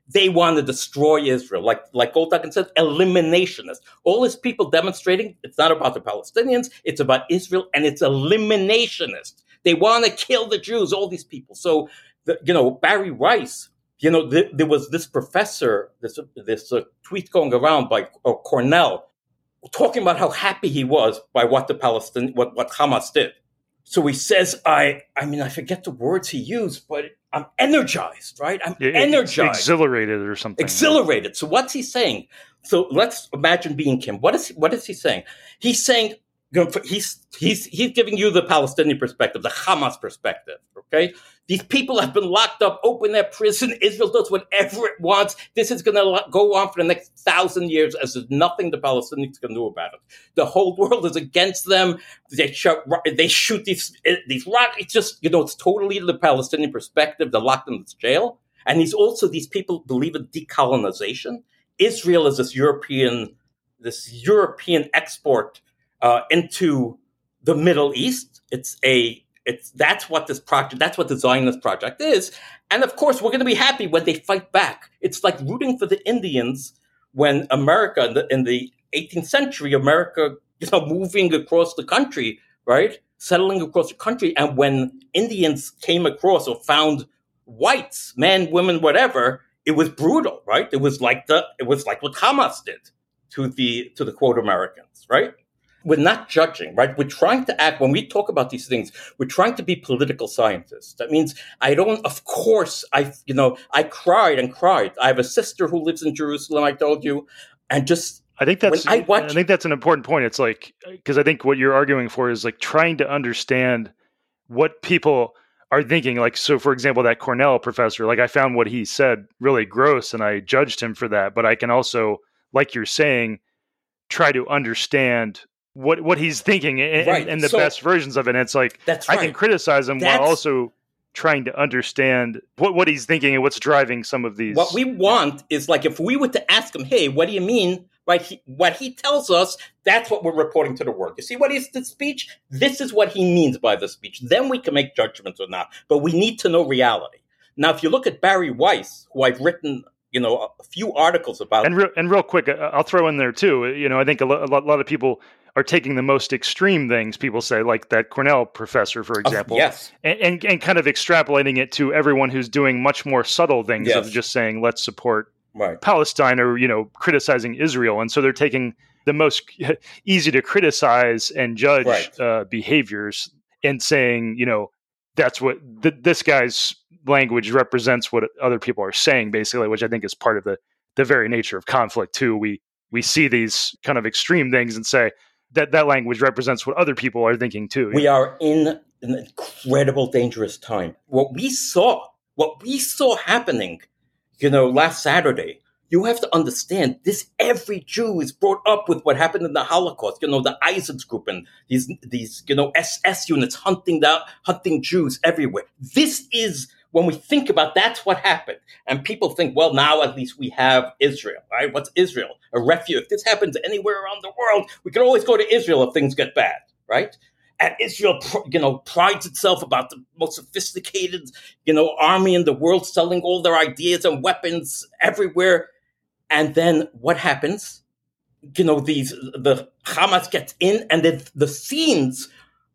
They want to destroy Israel. Like, like Goldhagen said, eliminationist. All these people demonstrating, it's not about the Palestinians, it's about Israel, and it's eliminationist. They want to kill the Jews, all these people. So, the, you know, Barry Weiss, you know, th- there was this professor, this, this uh, tweet going around by uh, Cornell, talking about how happy he was by what the Palestinian, what, what Hamas did. So he says, I, I mean, I forget the words he used, but I'm energized, right? I'm it, energized. Exhilarated or something. Exhilarated. So what's he saying? So let's imagine being Kim. What is he, what is he saying? He's saying, you know, he's, he's, he's giving you the Palestinian perspective, the Hamas perspective, okay? These people have been locked up, open their prison. Israel does whatever it wants. This is going to go on for the next thousand years as there's nothing the Palestinians can do about it. The whole world is against them. They shoot, they shoot these, these rockets. It's just, you know, it's totally the Palestinian perspective. They're locked in this jail. And he's also, these people believe in decolonization. Israel is this European, this European export uh, into the Middle East. It's a, It's that's what this project, that's what the Zionist project is. And of course, we're going to be happy when they fight back. It's like rooting for the Indians when America, in the, in the eighteenth century, America, you know, moving across the country, right? Settling across the country. And when Indians came across or found whites, men, women, whatever, it was brutal, right? It was like the, it was like what Hamas did to the, to the quote Americans, right? We're not judging, right? We're trying to act, when we talk about these things, we're trying to be political scientists. That means I don't, of course, I, you know, I cried and cried. I have a sister who lives in Jerusalem, I told you, and just, I think that's, I, watch, I think that's an important point. It's like, because I think what you're arguing for is like trying to understand what people are thinking. Like, so for example, that Cornell professor, like I found what he said really gross and I judged him for that. But I can also, like you're saying, try to understand what what he's thinking and, right. and the so, best versions of it. And it's like, that's I right. can criticize him that's, while also trying to understand what, what he's thinking and what's driving some of these. What we want is like, if we were to ask him, hey, what do you mean? Right? He, what he tells us, that's what we're reporting to the world. You see what is the speech? This is what he means by the speech. Then we can make judgments or not. But we need to know reality. Now, if you look at Barry Weiss, who I've written, you know, a few articles about. And real, and real quick, I'll throw in there too. You know, I think a lot, a lot of people are taking the most extreme things, people say, like that Cornell professor, for example, oh, yes. and, and and kind of extrapolating it to everyone who's doing much more subtle things yes. of just saying, let's support right. Palestine or, you know, criticizing Israel. And so they're taking the most easy to criticize and judge right. uh, behaviors and saying, you know, that's what th- this guy's language represents what other people are saying, basically, which I think is part of the, the very nature of conflict too. We, we see these kind of extreme things and say, that that language represents what other people are thinking too. We are in an incredible, dangerous time. What we saw, what we saw happening, you know, last Saturday, you have to understand this, every Jew is brought up with what happened in the Holocaust, you know, the Einsatzgruppen, these, these, you know, S S units hunting down, hunting Jews everywhere. This is, when we think about that's what happened. And people think, well, now at least we have Israel, right? What's Israel? A refuge. If this happens anywhere around the world, we can always go to Israel if things get bad, right? And Israel, you know, prides itself about the most sophisticated, you know, army in the world, selling all their ideas and weapons everywhere. And then what happens? You know, these, the Hamas gets in and then the scenes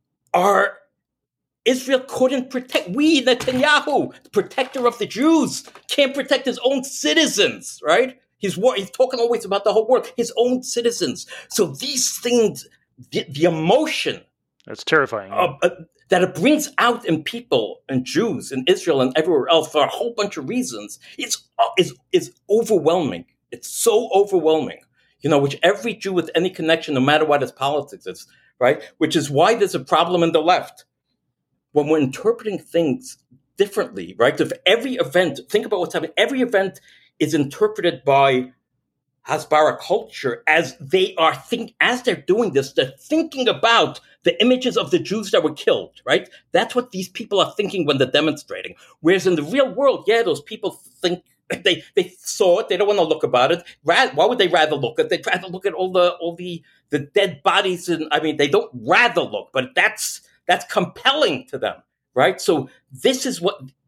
are, Israel couldn't protect, we, Netanyahu, the protector of the Jews, can't protect his own citizens, right? He's, he's talking always about the whole world, his own citizens. So these things, the, the emotion. That's terrifying. Uh, uh, that it brings out in people and Jews in Israel and everywhere else for a whole bunch of reasons, it's, uh, is, is overwhelming. It's so overwhelming, you know, which every Jew with any connection, no matter what his politics is, right? Which is why there's a problem in the left. When we're interpreting things differently, right? If every event, think about what's happening, every event is interpreted by Hasbara culture as they are think, as they're doing this, they're thinking about the images of the Jews that were killed, right? That's what these people are thinking when they're demonstrating. Whereas in the real world, yeah, those people think, they they saw it, they don't want to look about it. Why would they rather look at? They'd rather look at all the all the, the dead bodies, and I mean, they don't rather look, but that's That's compelling to them, right? So this is what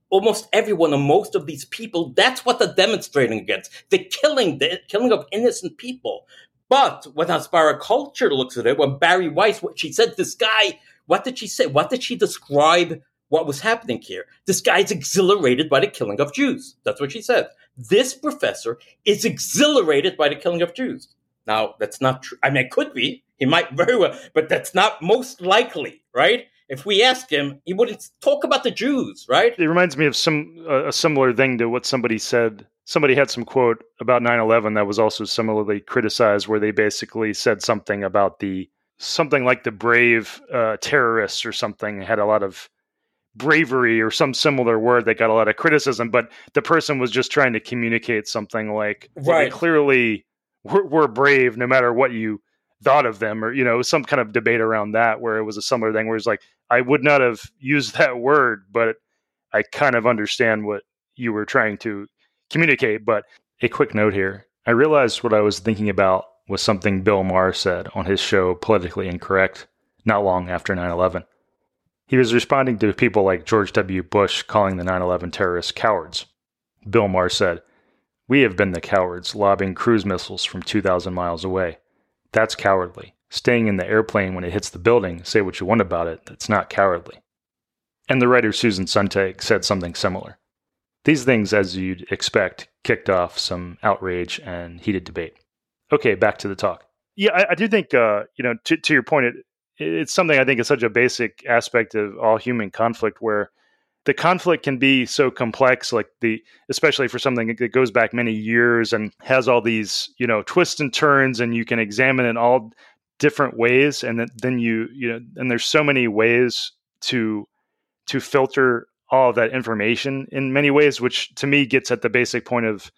almost everyone or most of these people, that's what they're demonstrating against. The killing, the killing of innocent people. But when Hasbara Culture looks at it, when Bari Weiss, what she said, this guy, what did she say? What did she describe what was happening here? This guy is exhilarated by the killing of Jews. That's what she said. This professor is exhilarated by the killing of Jews. Now, that's not true. I mean, it could be. He might very well, but that's not most likely, right? If we ask him, he wouldn't talk about the Jews, right? It reminds me of some uh, a similar thing to what somebody said. Somebody had some quote about nine eleven that was also similarly criticized, where they basically said something about the, something like the brave uh, terrorists or something had a lot of bravery or some similar word that got a lot of criticism, but the person was just trying to communicate something like, well, right. they clearly were, were brave no matter what you thought of them, or, you know, some kind of debate around that, where it was a similar thing where it's like, I would not have used that word, but I kind of understand what you were trying to communicate. But a quick note here. I realized what I was thinking about was something Bill Maher said on his show, Politically Incorrect, not long after nine eleven. He was responding to people like George W. Bush calling the nine eleven terrorists cowards. Bill Maher said, "We have been the cowards lobbing cruise missiles from two thousand miles away. That's cowardly. Staying in the airplane when it hits the building, say what you want about it, that's not cowardly." And the writer Susan Sontag said something similar. These things, as you'd expect, kicked off some outrage and heated debate. Okay, back to the talk. Yeah, I, I do think, uh, you know, to, to your point, it, it's something I think is such a basic aspect of all human conflict, where the conflict can be so complex, like the, especially for something that goes back many years and has all these, you know, twists and turns, and you can examine it all different ways. And then you, you know, and there's so many ways to, to filter all of that information in many ways, which to me gets at the basic point of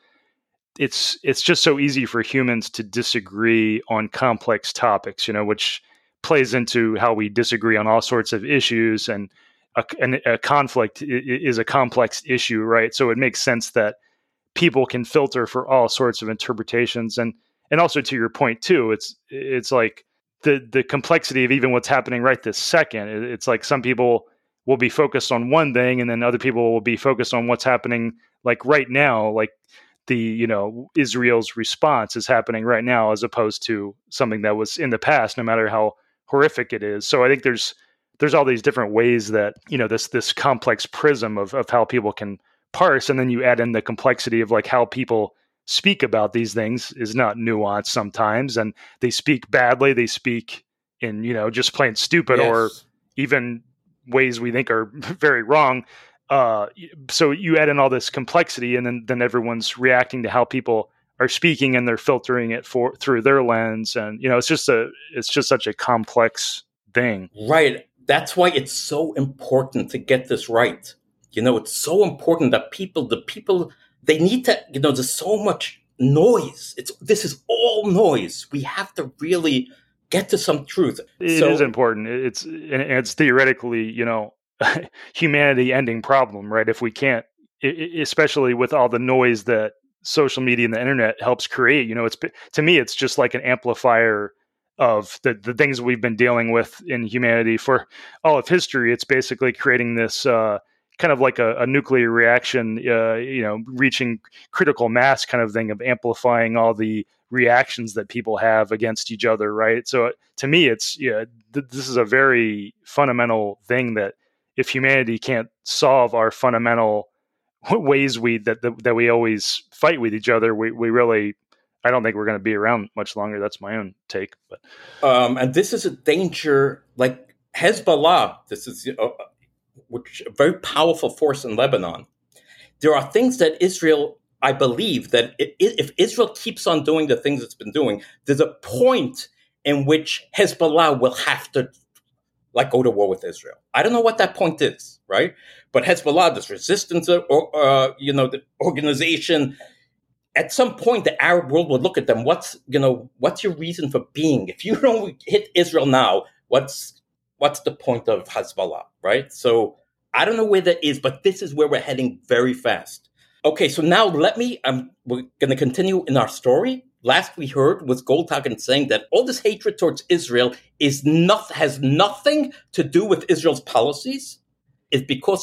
it's, it's just so easy for humans to disagree on complex topics, you know, which plays into how we disagree on all sorts of issues. And a, an, a conflict is a complex issue, right? So it makes sense that people can filter for all sorts of interpretations. And, and also to your point too, it's, it's like the, the complexity of even what's happening right this second. It's like some people will be focused on one thing, and then other people will be focused on what's happening like right now, like the, you know, Israel's response is happening right now, as opposed to something that was in the past, no matter how horrific it is. So I think there's, there's all these different ways that, you know, this, this complex prism of, of how people can parse. And then you add in the complexity of like how people speak about these things is not nuanced sometimes. And they speak badly. They speak in, you know, just plain stupid, yes, or even ways we think are very wrong. Uh, so you add in all this complexity, and then, then everyone's reacting to how people are speaking, and they're filtering it for through their lens. And, you know, it's just a, it's just such a complex thing. Right. That's why it's so important to get this right. You know, it's so important that people, the people, they need to, you know, there's so much noise. It's, this is all noise. We have to really get to some truth. It so, is important. It's, and it's theoretically, you know, humanity ending problem, right? If we can't, especially with all the noise that social media and the internet helps create, you know, it's, to me, it's just like an amplifier of the, the things we've been dealing with in humanity for all of history. It's basically creating this uh, kind of like a, a nuclear reaction, uh, you know, reaching critical mass kind of thing of amplifying all the reactions that people have against each other, right? So to me, it's, yeah, th- this is a very fundamental thing that if humanity can't solve our fundamental ways we that that, that we always fight with each other, we, we really, I don't think we're going to be around much longer. That's my own take. But um, and this is a danger, like Hezbollah. This is, you know, which a very powerful force in Lebanon. There are things that Israel, I believe, that it, if Israel keeps on doing the things it's been doing, there's a point in which Hezbollah will have to, like, go to war with Israel. I don't know what that point is, right? But Hezbollah, this resistance, or uh, you know, the organization. At some point, the Arab world would look at them. What's, you know, what's your reason for being? If you don't hit Israel now, what's what's the point of Hezbollah, right? So I don't know where that is, but this is where we're heading very fast. Okay, so now let me, um, we're going to continue in our story. Last we heard was Goldhagen saying that all this hatred towards Israel is not, has nothing to do with Israel's policies. It's because of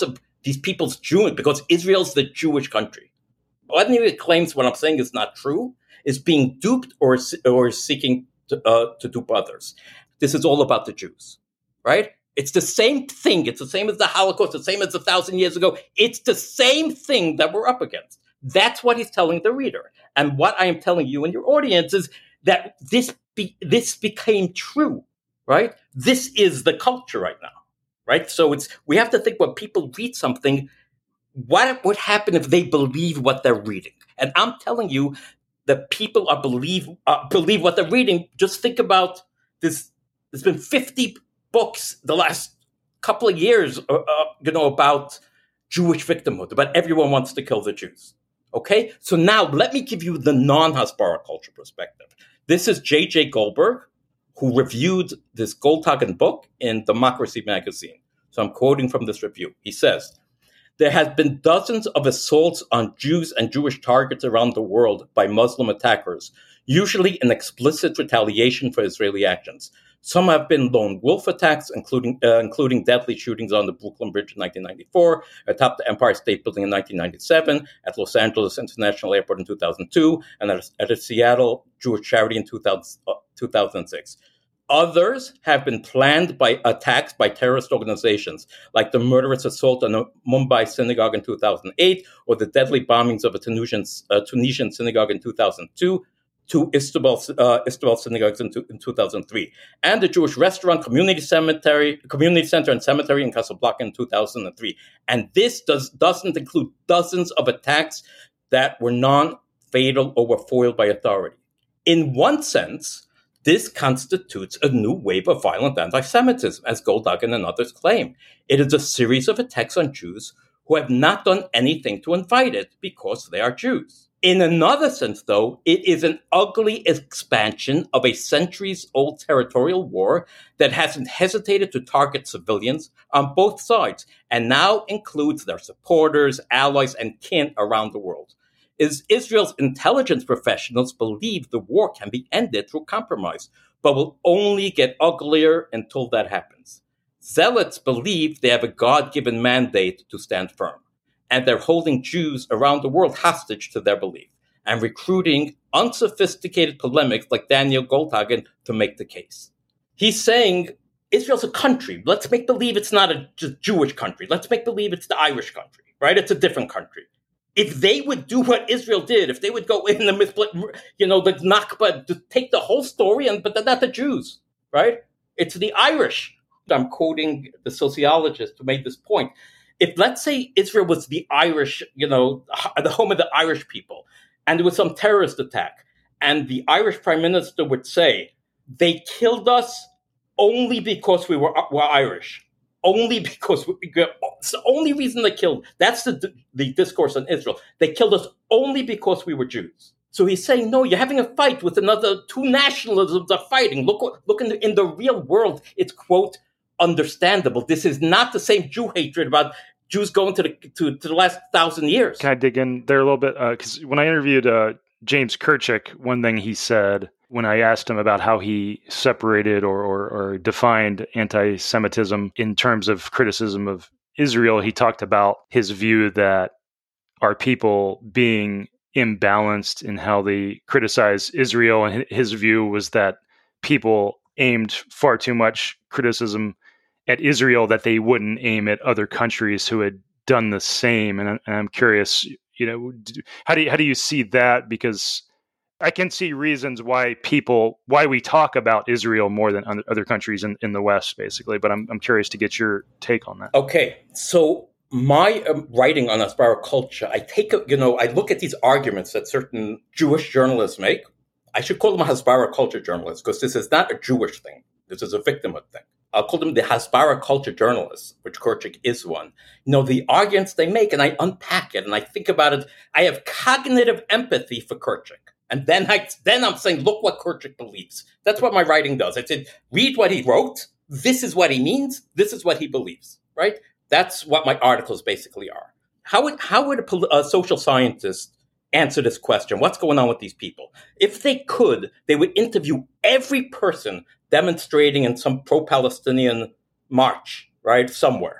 these people's Jewish, because Israel's the Jewish country. Anybody that claims what I'm saying is not true is being duped or, or seeking to, uh, to dupe others. This is all about the Jews, right? It's the same thing. It's the same as the Holocaust, the same as a thousand years ago. It's the same thing that we're up against. That's what he's telling the reader. And what I am telling you and your audience is that this be, this became true, right? This is the culture right now, right? So it's we have to think when people read something, what would happen if they believe what they're reading? And I'm telling you that people are believe uh, believe what they're reading. Just think about this. There's been fifty books the last couple of years, uh, uh, you know, about Jewish victimhood, about everyone wants to kill the Jews. Okay, so now let me give you the non-Hasbara culture perspective. This is J J Goldberg, who reviewed this Goldhagen book in Democracy Magazine. So I'm quoting from this review. He says, there have been dozens of assaults on Jews and Jewish targets around the world by Muslim attackers, usually in explicit retaliation for Israeli actions. Some have been lone wolf attacks, including uh, including deadly shootings on the Brooklyn Bridge in nineteen ninety-four, atop the Empire State Building in nineteen ninety-seven, at Los Angeles International Airport in two thousand two, and at, at a Seattle Jewish charity in two thousand, uh, two thousand six. Others have been planned by attacks by terrorist organizations, like the murderous assault on a Mumbai synagogue in two thousand eight, or the deadly bombings of a Tunisian, uh, Tunisian synagogue in two thousand two, two Istanbul, uh, Istanbul synagogues in, two, in two thousand three, and the Jewish restaurant, community cemetery, community center, and cemetery in Casablanca in two thousand three. And this does, doesn't include dozens of attacks that were non-fatal or were foiled by authority. In one sense, this constitutes a new wave of violent anti-Semitism, as Goldhagen and others claim. It is a series of attacks on Jews who have not done anything to invite it because they are Jews. In another sense, though, it is an ugly expansion of a centuries-old territorial war that hasn't hesitated to target civilians on both sides and now includes their supporters, allies, and kin around the world. Is Israel's intelligence professionals believe the war can be ended through compromise, but will only get uglier until that happens. Zealots believe they have a God-given mandate to stand firm, and they're holding Jews around the world hostage to their belief and recruiting unsophisticated polemics like Daniel Goldhagen to make the case. He's saying Israel's a country. Let's make believe it's not a Jewish country. Let's make believe it's the Irish country, right? It's a different country. If they would do what Israel did, if they would go in the, you know, the Nakba, to take the whole story, and but they're not the Jews, right? It's the Irish. I'm quoting the sociologist who made this point. If, let's say, Israel was the Irish, you know, the home of the Irish people, and there was some terrorist attack, and the Irish prime minister would say, they killed us only because we were, were Irish. Only because, we, it's the only reason they killed. That's the, the discourse on Israel. They killed us only because we were Jews. So he's saying, no, you're having a fight with another, two nationalisms are fighting. Look, look in the, in the real world, it's, quote, understandable. This is not the same Jew hatred about Jews going to the to, to the last thousand years. Can I dig in there a little bit? Because uh, when I interviewed uh, James Kirchick, one thing he said when I asked him about how he separated or, or, or defined anti-Semitism in terms of criticism of Israel, he talked about his view that our people being imbalanced in how they criticize Israel. And his view was that people aimed far too much criticism at Israel that they wouldn't aim at other countries who had done the same. And, and I'm curious, you know, how do you, how do you see that? Because I can see reasons why people, why we talk about Israel more than other countries in, in the West, basically. But I'm I'm curious to get your take on that. Okay, so my um, writing on Hasbara culture, I take, a, you know, I look at these arguments that certain Jewish journalists make. I should call them Hasbara culture journalists because this is not a Jewish thing. This is a victimhood thing. I'll call them the Hasbara culture journalists, which Kirchick is one. You know, the arguments they make, and I unpack it, and I think about it. I have cognitive empathy for Kirchick. And then, I, then I'm saying, look what Kirchick believes. That's what my writing does. I said, read what he wrote. This is what he means. This is what he believes, right? That's what my articles basically are. How would, how would a, a social scientist answer this question? What's going on with these people? If they could, they would interview every person demonstrating in some pro-Palestinian march, right, somewhere.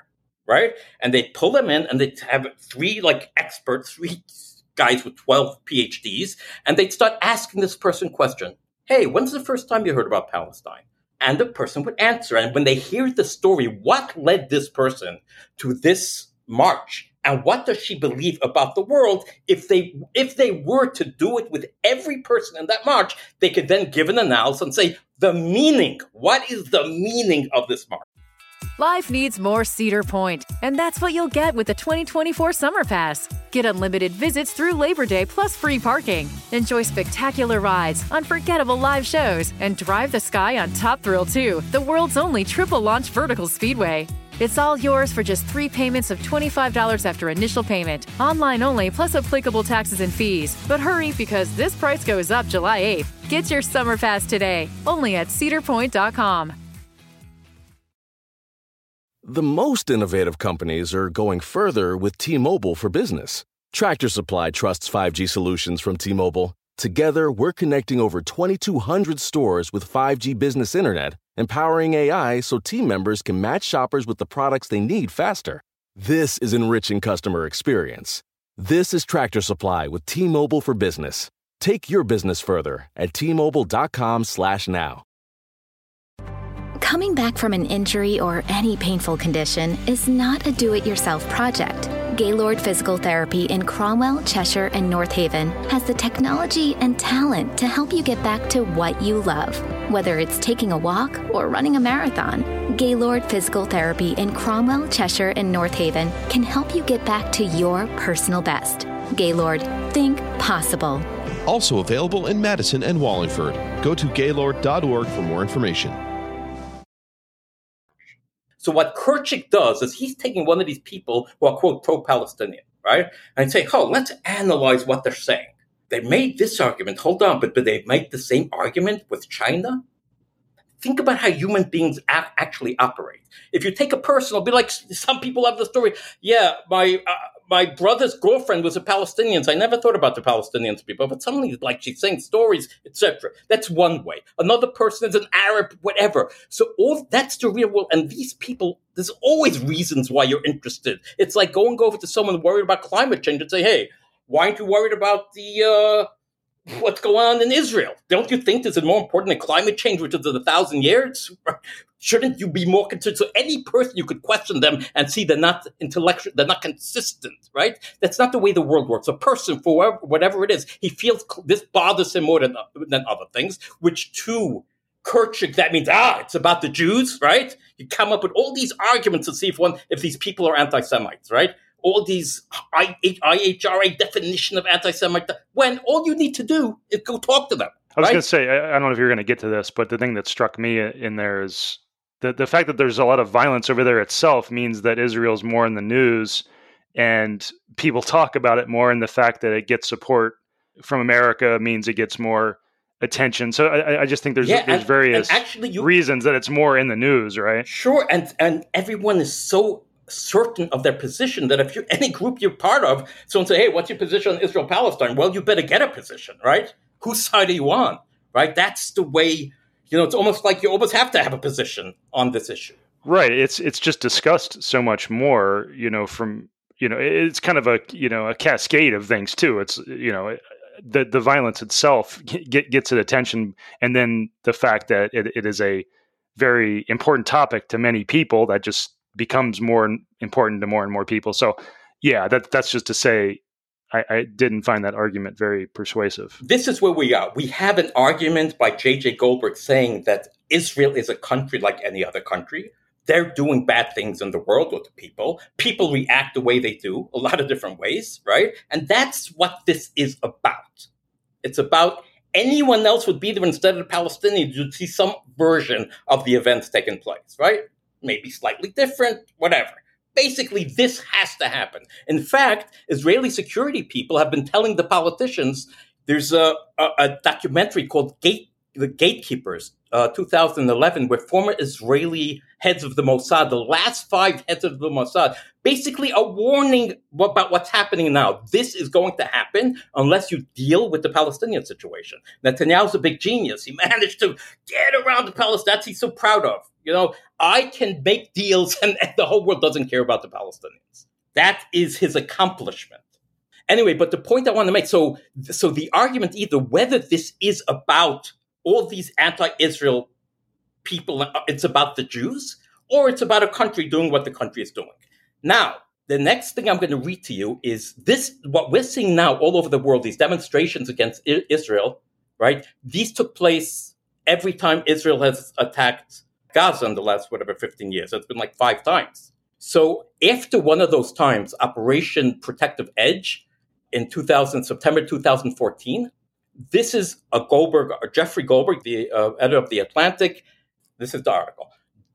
right? And they pull them in and they have three like experts, three guys with twelve P H Ds, and they'd start asking this person question. Hey, when's the first time you heard about Palestine? And the person would answer. And when they hear the story, what led this person to this march? And what does she believe about the world? If they if they were to do it with every person in that march, they could then give an analysis and say, the meaning, what is the meaning of this march? Life needs more Cedar Point, and that's what you'll get with the twenty twenty-four Summer Pass. Get unlimited visits through Labor Day plus free parking. Enjoy spectacular rides, unforgettable live shows, and drive the sky on Top Thrill two, the world's only triple-launch vertical speedway. It's all yours for just three payments of twenty-five dollars after initial payment. Online only, plus applicable taxes and fees. But hurry, because this price goes up July eighth. Get your Summer Pass today, only at cedar point dot com. The most innovative companies are going further with T-Mobile for Business. Tractor Supply trusts five G solutions from T-Mobile. Together, we're connecting over twenty-two hundred stores with five G business internet, empowering A I so team members can match shoppers with the products they need faster. This is enriching customer experience. This is Tractor Supply with T-Mobile for Business. Take your business further at T Mobile dot com slash now. Coming back from an injury or any painful condition is not a do-it-yourself project. Gaylord Physical Therapy in Cromwell, Cheshire, and North Haven has the technology and talent to help you get back to what you love. Whether it's taking a walk or running a marathon, Gaylord Physical Therapy in Cromwell, Cheshire, and North Haven can help you get back to your personal best. Gaylord, think possible. Also available in Madison and Wallingford. Go to gaylord dot org for more information. So what Kurchik does is he's taking one of these people who are, quote, pro-Palestinian, right? And say, oh, let's analyze what they're saying. They made this argument. Hold on, but, but they make the same argument with China? Think about how human beings a- actually operate. If you take a person, it'll be like some people have the story, yeah, my uh, my brother's girlfriend was a Palestinian. I never thought about the Palestinians people, but suddenly, like, she's saying stories, et cetera. That's one way. Another person is an Arab, whatever. So all that's the real world. And these people, there's always reasons why you're interested. It's like going over to someone worried about climate change and say, hey, why aren't you worried about the uh, what's going on in Israel? Don't you think this is more important than climate change, which is in a thousand years? Shouldn't you be more concerned? So any person, you could question them and see they're not intellectual, they're not consistent, right? That's not the way the world works. A person, for whatever, whatever it is, he feels this bothers him more than, than other things, which to Kurchik, that means, ah, it's about the Jews, right? You come up with all these arguments to see if one, if these people are anti-Semites, right? All these I H R A definition of anti-Semite, when all you need to do is go talk to them. I was right? going to say, I don't know if you're going to get to this, but the thing that struck me in there is the, the fact that there's a lot of violence over there itself means that Israel's more in the news and people talk about it more, and the fact that it gets support from America means it gets more attention. So I, I just think there's, yeah, there's and, various and actually you, reasons that it's more in the news, right? Sure, and, and everyone is so certain of their position that if you're any group you're part of, someone say, hey, what's your position on Israel-Palestine? Well, you better get a position, right? Whose side are you on, right? That's the way, you know, it's almost like you almost have to have a position on this issue. Right. It's it's just discussed so much more, you know, from, you know, it's kind of a, you know, a cascade of things too. It's, you know, the the violence itself get, gets at attention. And then the fact that it, it is a very important topic to many people that just becomes more important to more and more people. So yeah, that that's just to say, I, I didn't find that argument very persuasive. This is where we are. We have an argument by J J Goldberg saying that Israel is a country like any other country. They're doing bad things in the world with the people. People react the way they do, a lot of different ways, right? And that's what this is about. It's about anyone else would be there instead of the Palestinians. You'd see some version of the events taking place, right? Maybe slightly different, whatever. Basically, this has to happen. In fact, Israeli security people have been telling the politicians, there's a, a, a documentary called Gate, The Gatekeepers, uh, two thousand eleven, where former Israeli heads of the Mossad, the last five heads of the Mossad, basically are warning about what's happening now. This is going to happen unless you deal with the Palestinian situation. Netanyahu's a big genius. He managed to get around the Palestinians. That's he's so proud of. You know, I can make deals and, and the whole world doesn't care about the Palestinians. That is his accomplishment. Anyway, but the point I want to make, so, so the argument either whether this is about all these anti-Israel people, it's about the Jews, or it's about a country doing what the country is doing. Now, the next thing I'm going to read to you is this, what we're seeing now all over the world, these demonstrations against I- Israel, right? These took place every time Israel has attacked Gaza in the last, whatever, fifteen years. It's been like five times. So after one of those times, Operation Protective Edge in two thousand, September two thousand fourteen, this is a Goldberg, or Jeffrey Goldberg, the uh, editor of The Atlantic. This is the article.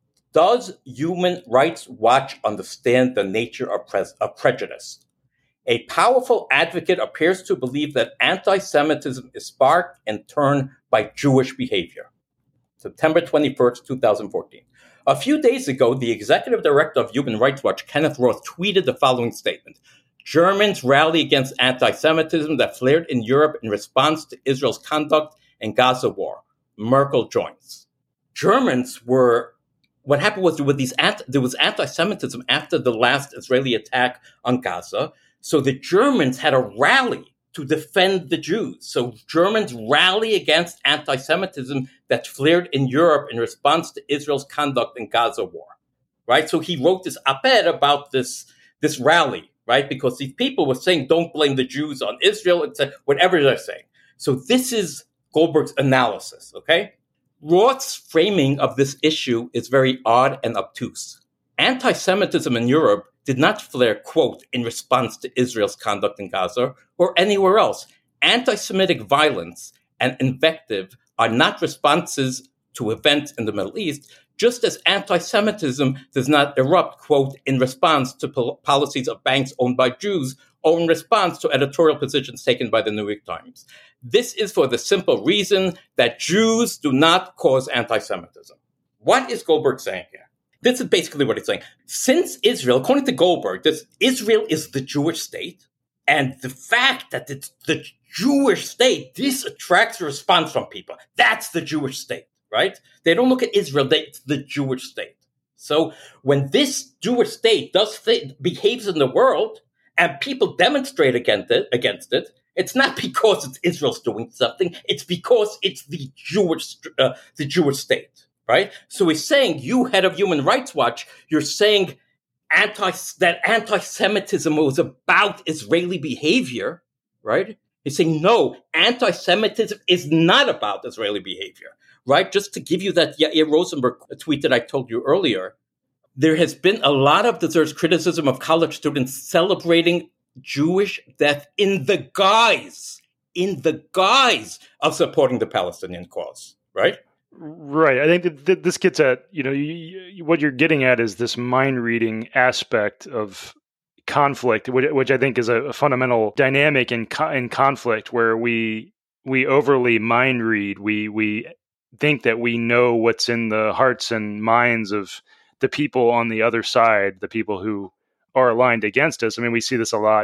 Does Human Rights Watch understand the nature of, pre- of prejudice? A powerful advocate appears to believe that anti-Semitism is sparked in turn by Jewish behavior. September twenty-first, twenty fourteen. A few days ago, the executive director of Human Rights Watch, Kenneth Roth, tweeted the following statement. Germans rally against anti-Semitism that flared in Europe in response to Israel's conduct in Gaza war. Merkel joins. Germans were, what happened was there, were these anti, there was anti-Semitism after the last Israeli attack on Gaza. So the Germans had a rally to defend the Jews. So Germans rally against anti-Semitism that flared in Europe in response to Israel's conduct in Gaza war, right? So he wrote this op-ed about this, this rally, right? Because these people were saying, don't blame the Jews on Israel, et cetera, whatever they're saying. So this is Goldberg's analysis, okay? Roth's framing of this issue is very odd and obtuse. Anti-Semitism in Europe did not flare, quote, in response to Israel's conduct in Gaza or anywhere else. Anti-Semitic violence and invective are not responses to events in the Middle East, just as anti-Semitism does not erupt, quote, in response to pol- policies of banks owned by Jews or in response to editorial positions taken by the New York Times. This is for the simple reason that Jews do not cause anti-Semitism. What is Goldberg saying here? This is basically what he's saying. Since Israel, according to Goldberg, this, Israel is the Jewish state, and the fact that it's the Jewish state, this attracts a response from people. That's the Jewish state, right? They don't look at Israel, they, it's the Jewish state. So when this Jewish state does th- behaves in the world, and people demonstrate against it, against it, it's not because it's Israel's doing something, it's because it's the Jewish, uh, the Jewish state. Right? So he's saying, you head of Human Rights Watch, you're saying anti that anti-Semitism was about Israeli behavior, right? He's saying, no, anti-Semitism is not about Israeli behavior, right? Just to give you that Yair Rosenberg tweet that I told you earlier, there has been a lot of deserves criticism of college students celebrating Jewish death in the guise, in the guise of supporting the Palestinian cause, right? Right. I think that th- this gets at, you know, you, you, what you're getting at is this mind reading aspect of conflict, which, which I think is a, a fundamental dynamic in, co- in conflict, where we we overly mind read. We we think that we know what's in the hearts and minds of the people on the other side, the people who are aligned against us. I mean, we see this a lot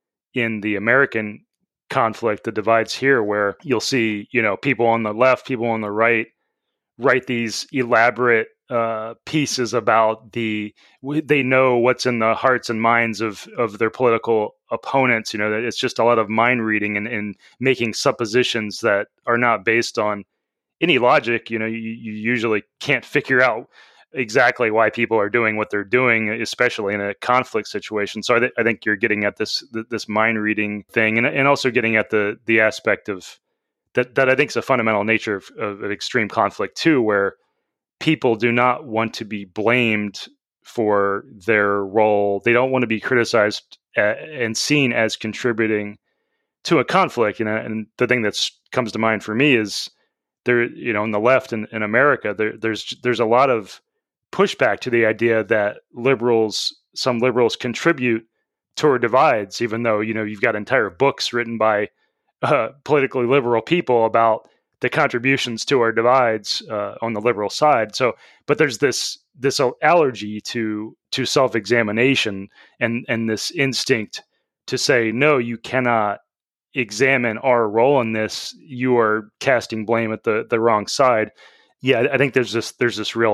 in the American conflict, the divides here, where you'll see, you know, people on the left, people on the right, write these elaborate uh, pieces about the, they know what's in the hearts and minds of, of their political opponents. You know, that it's just a lot of mind reading and, and making suppositions that are not based on any logic. You know, you, you usually can't figure out exactly why people are doing what they're doing, especially in a conflict situation. So I, th- I think you're getting at this, this mind reading thing, and, and also getting at the, the aspect of, That, that I think is a fundamental nature of, of extreme conflict too, where people do not want to be blamed for their role. They don't want to be criticized uh, and seen as contributing to a conflict. You know, and the thing that comes to mind for me is there, you know, on the left in, in America, there, there's there's a lot of pushback to the idea that liberals, some liberals, contribute toward divides, even though, you know, you've got entire books written by Uh, politically liberal people about the contributions to our divides uh, on the liberal side. So, but there's this this allergy to to self-examination and and this instinct to say, no, you cannot examine our role in this. You are casting blame at the the wrong side. Yeah, I think there's this there's this real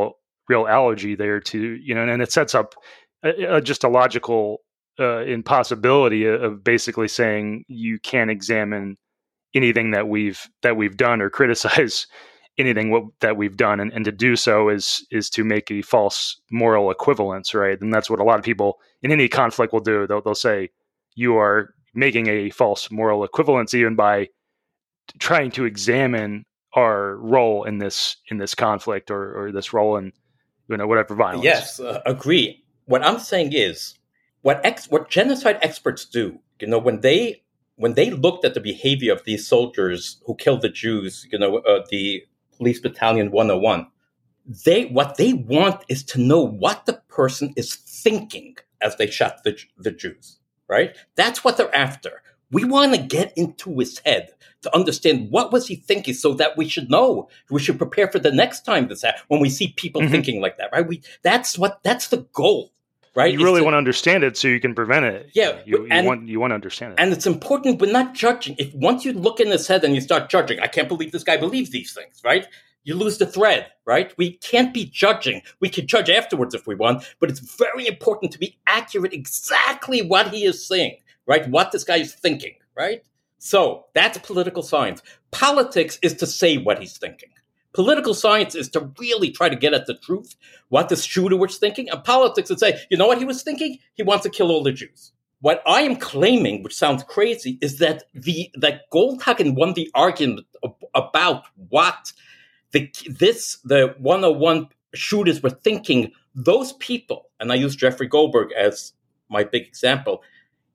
real allergy there to, you know, and it sets up a, a, just a logical uh, impossibility of basically saying you can't examine anything that we've that we've done or criticize anything what, that we've done, and, and to do so is is to make a false moral equivalence, right? And that's what a lot of people in any conflict will do. They'll they'll say you are making a false moral equivalence even by trying to examine our role in this in this conflict or, or this role in, you know, whatever violence. Yes, uh, agree. What I'm saying is what ex- what genocide experts do. You know, when they when they looked at the behavior of these soldiers who killed the Jews, you know, uh, the Police Battalion one oh one, they what they want is to know what the person is thinking as they shot the the Jews. Right? That's what they're after. We want to get into his head to understand what was he thinking, so that we should know, we should prepare for the next time this happens when we see people mm-hmm. thinking like that. Right? We that's what that's the goal. Right? You really to, want to understand it so you can prevent it. Yeah, you, you and, want you want to understand it, and it's important. We're not judging. If once you look in his head and you start judging, I can't believe this guy believes these things. Right? You lose the thread, right? We can't be judging. We can judge afterwards if we want, but it's very important to be accurate exactly what he is saying, right? What this guy is thinking, right? So that's political science. Politics is to say what he's thinking. Political science is to really try to get at the truth, what the shooter was thinking. And politics is say, you know what he was thinking? He wants to kill all the Jews. What I am claiming, which sounds crazy, is that the that Goldhagen won the argument about what The, this, the one oh one shooters were thinking. Those people, and I use Jeffrey Goldberg as my big example,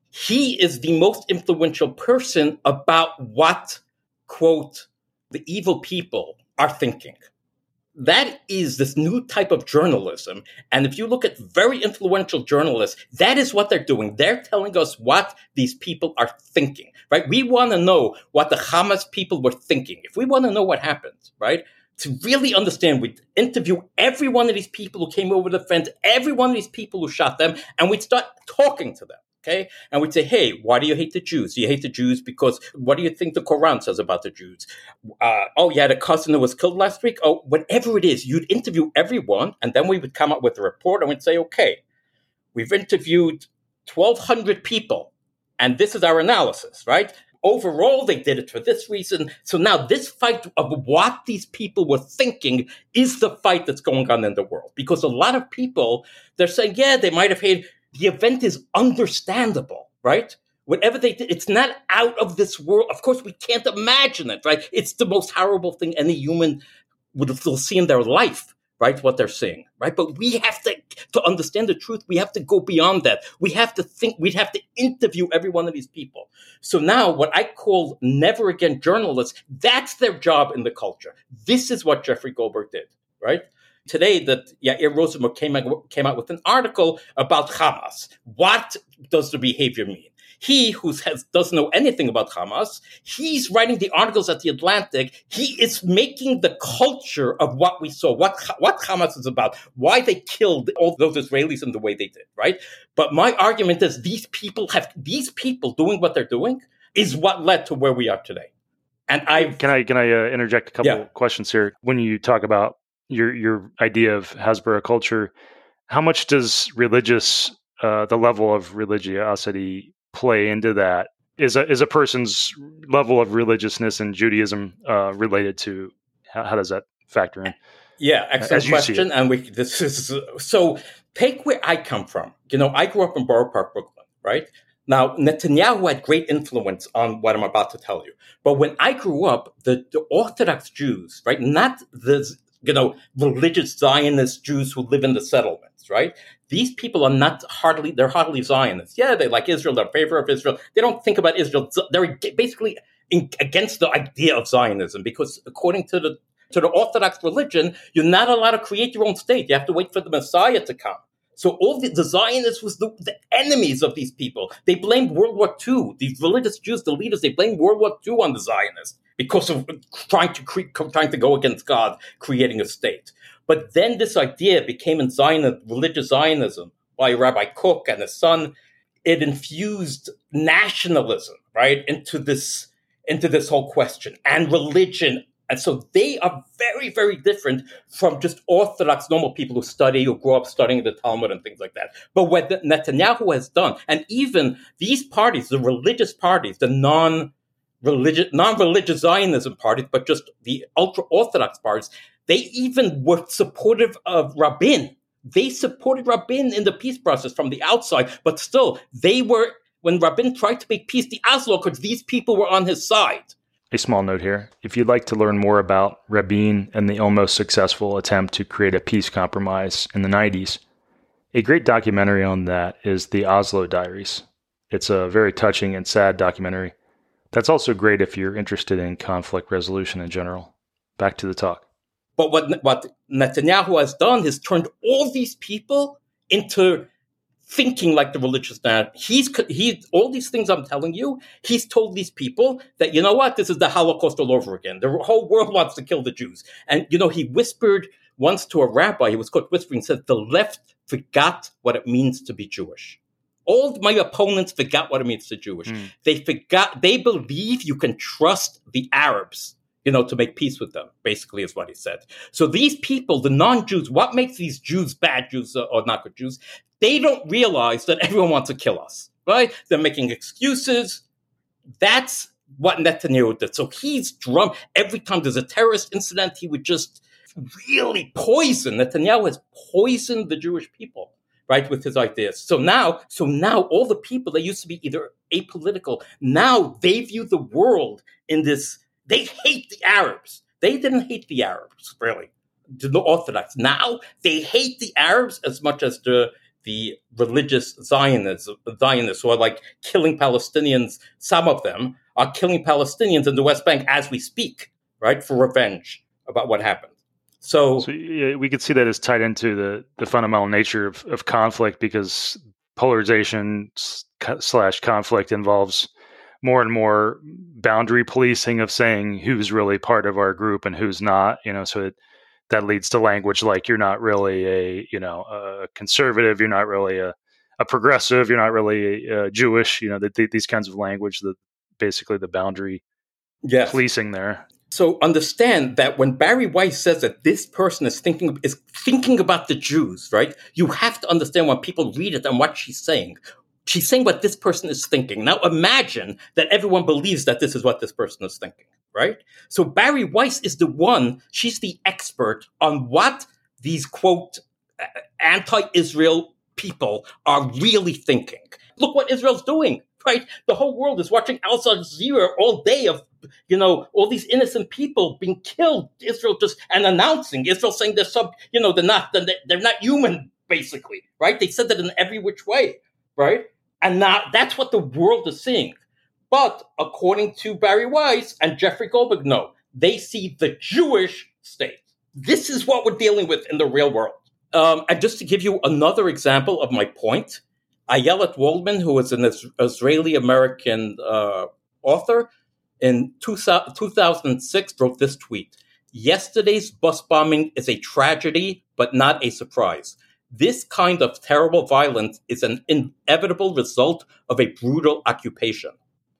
he is the most influential person about what, quote, the evil people are thinking. That is this new type of journalism. And if you look at very influential journalists, that is what they're doing. They're telling us what these people are thinking, right? We want to know what the Hamas people were thinking. If we want to know what happened, right? To really understand, we'd interview every one of these people who came over the fence, every one of these people who shot them, and we'd start talking to them, okay? And we'd say, hey, why do you hate the Jews? Do you hate the Jews because what do you think the Quran says about the Jews? Uh, oh, you had a cousin who was killed last week? Oh, whatever it is, you'd interview everyone, and then we would come up with a report, and we'd say, okay, we've interviewed twelve hundred people, and this is our analysis, right? Overall, they did it for this reason. So now this fight of what these people were thinking is the fight that's going on in the world. Because a lot of people, they're saying, yeah, they might have hated. The event is understandable, right? Whatever they did, it's not out of this world. Of course, we can't imagine it, right? It's the most horrible thing any human would have see in their life, right? What they're seeing, right? But we have to, to understand the truth, we have to go beyond that. We have to think, we'd have to interview every one of these people. So now what I call never again journalists, that's their job in the culture. This is what Jeffrey Goldberg did, right? Today, that Yair Rosenberg came out, came out with an article about Hamas. What does the behavior mean? He, who has, doesn't know anything about Hamas, he's writing the articles at The Atlantic. He is making the culture of what we saw, what, what Hamas is about, why they killed all those Israelis in the way they did, right? But my argument is these people have, these people doing what they're doing is what led to where we are today. And I Can I, can I uh, interject a couple yeah. questions here? When you talk about your, your idea of Hasbara culture, how much does religious, uh, the level of religiosity play into that? Is a is a person's level of religiousness in Judaism uh, related to how, how does that factor in? Yeah, excellent question. And we this is so take where I come from. You know, I grew up in Borough Park, Brooklyn, right? Now, Netanyahu had great influence on what I'm about to tell you. But when I grew up, the, the Orthodox Jews, right, not the you know religious Zionist Jews who live in the settlements, right? These people are not hardly, they're hardly Zionists. Yeah, they like Israel, they're in favor of Israel. They don't think about Israel. They're basically in, against the idea of Zionism because according to the to the Orthodox religion, you're not allowed to create your own state. You have to wait for the Messiah to come. So all the, the Zionists was the, the enemies of these people. They blamed World War Two. These religious Jews, the leaders, they blamed World War Two on the Zionists because of trying to cre- trying to go against God, creating a state. But then this idea became in Zionism, religious Zionism by Rabbi Kook and his son. It infused nationalism, right, into this into this whole question and religion And so they are very, very different from just Orthodox normal people who study or grow up studying the Talmud and things like that. But what Netanyahu has done, and even these parties, the religious parties, the non-religious, non-religious Zionism parties, but just the ultra-Orthodox parties, they even were supportive of Rabin. They supported Rabin in the peace process from the outside, but still, they were, when Rabin tried to make peace, the Oslo Accords, these people were on his side. A small note here. If you'd like to learn more about Rabin and the almost successful attempt to create a peace compromise in the nineties, a great documentary on that is the Oslo Diaries. It's a very touching and sad documentary. That's also great if you're interested in conflict resolution in general. Back to the talk. But what, what Netanyahu has done is turned all these people into thinking like the religious man. He's he all these things I'm telling you, he's told these people that, you know what, this is the Holocaust all over again. The whole world wants to kill the Jews. And, you know, he whispered once to a rabbi, he was caught whispering, said, the left forgot what it means to be Jewish. All my opponents forgot what it means to be Jewish. Mm. They forgot, they believe you can trust the Arabs, you know, to make peace with them, basically is what he said. So these people, the non-Jews, what makes these Jews bad Jews or not good Jews? They don't realize that everyone wants to kill us, right? They're making excuses. That's what Netanyahu did. So he's drum. Every time there's a terrorist incident, he would just really poison. Netanyahu has poisoned the Jewish people, right, with his ideas. So now, so now all the people that used to be either apolitical, now they view the world in this. They hate the Arabs. They didn't hate the Arabs, really, the Orthodox. Now they hate the Arabs as much as the the religious Zionists, Zionists who are like killing Palestinians. Some of them are killing Palestinians in the West Bank as we speak, right, for revenge about what happened. So, so yeah, we could see that as tied into the, the fundamental nature of, of conflict, because polarization slash conflict involves more and more boundary policing of saying who's really part of our group and who's not, you know, so it, that leads to language like you're not really a, you know, a conservative, you're not really a, a progressive, you're not really a, a Jewish, you know, the, the, these kinds of language, that basically the boundary yes. policing there. So understand that when Barry Weiss says that this person is thinking is thinking about the Jews, right? You have to understand when people read it and what she's saying. She's saying what this person is thinking. Now imagine that everyone believes that this is what this person is thinking, right? So Barry Weiss is the one, she's the expert on what these, quote, anti-Israel people are really thinking. Look what Israel's doing, right? The whole world is watching Al Jazeera all day of, you know, all these innocent people being killed. Israel just, and announcing, Israel saying they're sub, you know, they're not, they're not human, basically, right? They said that in every which way, right? And now that's what the world is seeing. But according to Barry Weiss and Jeffrey Goldberg, no, they see the Jewish state. This is what we're dealing with in the real world. Um, and just to give you another example of my point, Ayelet Waldman, who is an Israeli-American uh, author, in two thousand six wrote this tweet: "Yesterday's bus bombing is a tragedy, but not a surprise. This kind of terrible violence is an inevitable result of a brutal occupation."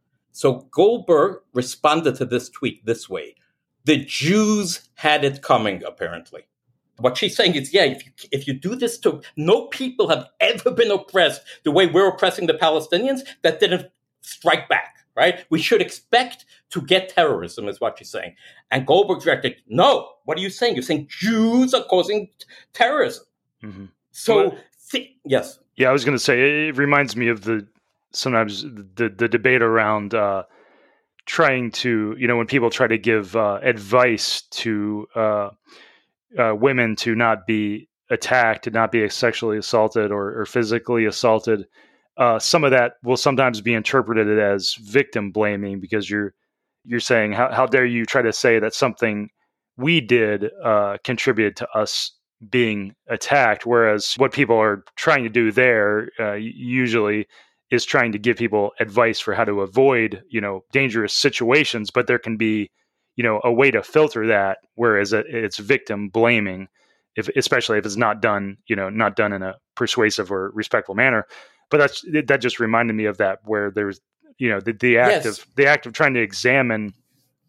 So Goldberg responded to this tweet this way: "The Jews had it coming, apparently." What she's saying is, yeah, if you, if you do this to, no people have ever been oppressed the way we're oppressing the Palestinians that didn't strike back, right? We should expect to get terrorism, is what she's saying. And Goldberg's reacted, no, what are you saying? You're saying Jews are causing terrorism. Mm-hmm. So, well, th- yes. Yeah, I was going to say, it reminds me of the, sometimes the, the debate around uh, trying to, you know, when people try to give uh, advice to uh, uh, women to not be attacked, to not be sexually assaulted or, or physically assaulted, uh, some of that will sometimes be interpreted as victim blaming, because you're you're saying, how, how dare you try to say that something we did uh, contributed to us being attacked, whereas what people are trying to do there uh, usually is trying to give people advice for how to avoid, you know, dangerous situations. But there can be, you know, a way to filter that, whereas it's victim blaming, if especially if it's not done, you know, not done in a persuasive or respectful manner. But that's that just reminded me of that, where there's, you know, the, the act yes. of the act of trying to examine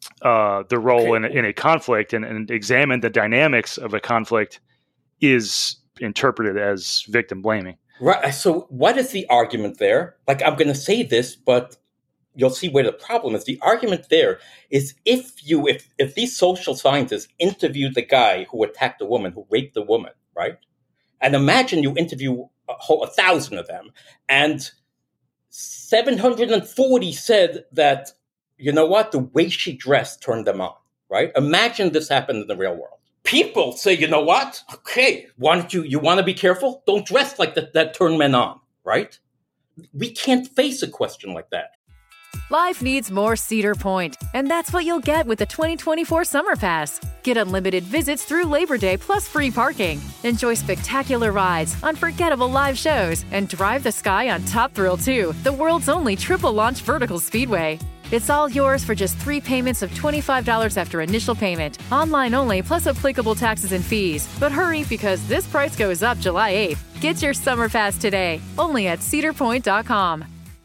uh, the role Okay. in, a, in a conflict and, and examine the dynamics of a conflict is interpreted as victim blaming. Right. So what is the argument there? Like, I'm going to say this, but you'll see where the problem is. The argument there is if you, if, if these social scientists interviewed the guy who attacked the woman, who raped the woman, right? And imagine you interview a, whole, a thousand of them, and seven hundred forty said that, you know what, the way she dressed turned them on, right? Imagine this happened in the real world. People say, you know what? Okay, why don't you, you want to be careful? Don't dress like that, that turn men on, right? We can't face a question like that. Life needs more Cedar Point, and that's what you'll get with the twenty twenty-four Summer Pass. Get unlimited visits through Labor Day plus free parking. Enjoy spectacular rides, unforgettable live shows, and drive the sky on Top Thrill two, the world's only triple-launch vertical speedway. It's all yours for just three payments of twenty-five dollars after initial payment. Online only, plus applicable taxes and fees. But hurry, because this price goes up July eighth. Get your Summer Pass today, only at cedar point dot com.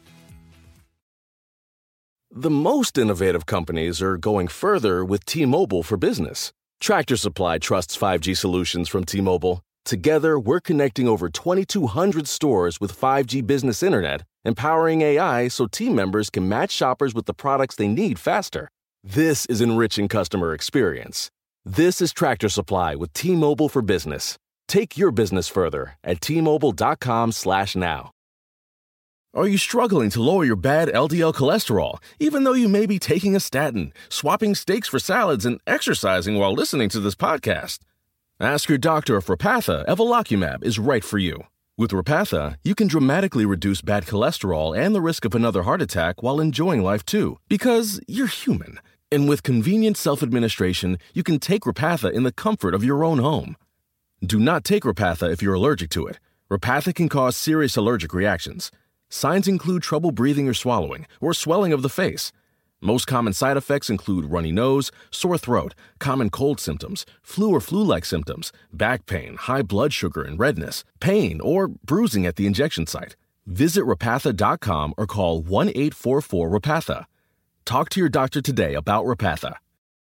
The most innovative companies are going further with T-Mobile for Business. Tractor Supply trusts five G solutions from T-Mobile. Together, we're connecting over twenty-two hundred stores with five G business internet, empowering A I so team members can match shoppers with the products they need faster. This is enriching customer experience. This is Tractor Supply with T-Mobile for Business. Take your business further at T Mobile dot com slash now. Are you struggling to lower your bad L D L cholesterol, even though you may be taking a statin, swapping steaks for salads, and exercising while listening to this podcast? Ask your doctor if Repatha Evolocumab is right for you. With Repatha, you can dramatically reduce bad cholesterol and the risk of another heart attack while enjoying life too, because you're human. And with convenient self-administration, you can take Repatha in the comfort of your own home. Do not take Repatha if you're allergic to it. Repatha can cause serious allergic reactions. Signs include trouble breathing or swallowing, or swelling of the face. Most common side effects include runny nose, sore throat, common cold symptoms, flu or flu-like symptoms, back pain, high blood sugar and redness, pain, or bruising at the injection site. Visit Repatha dot com or call one eight four four Repatha. Talk to your doctor today about Repatha.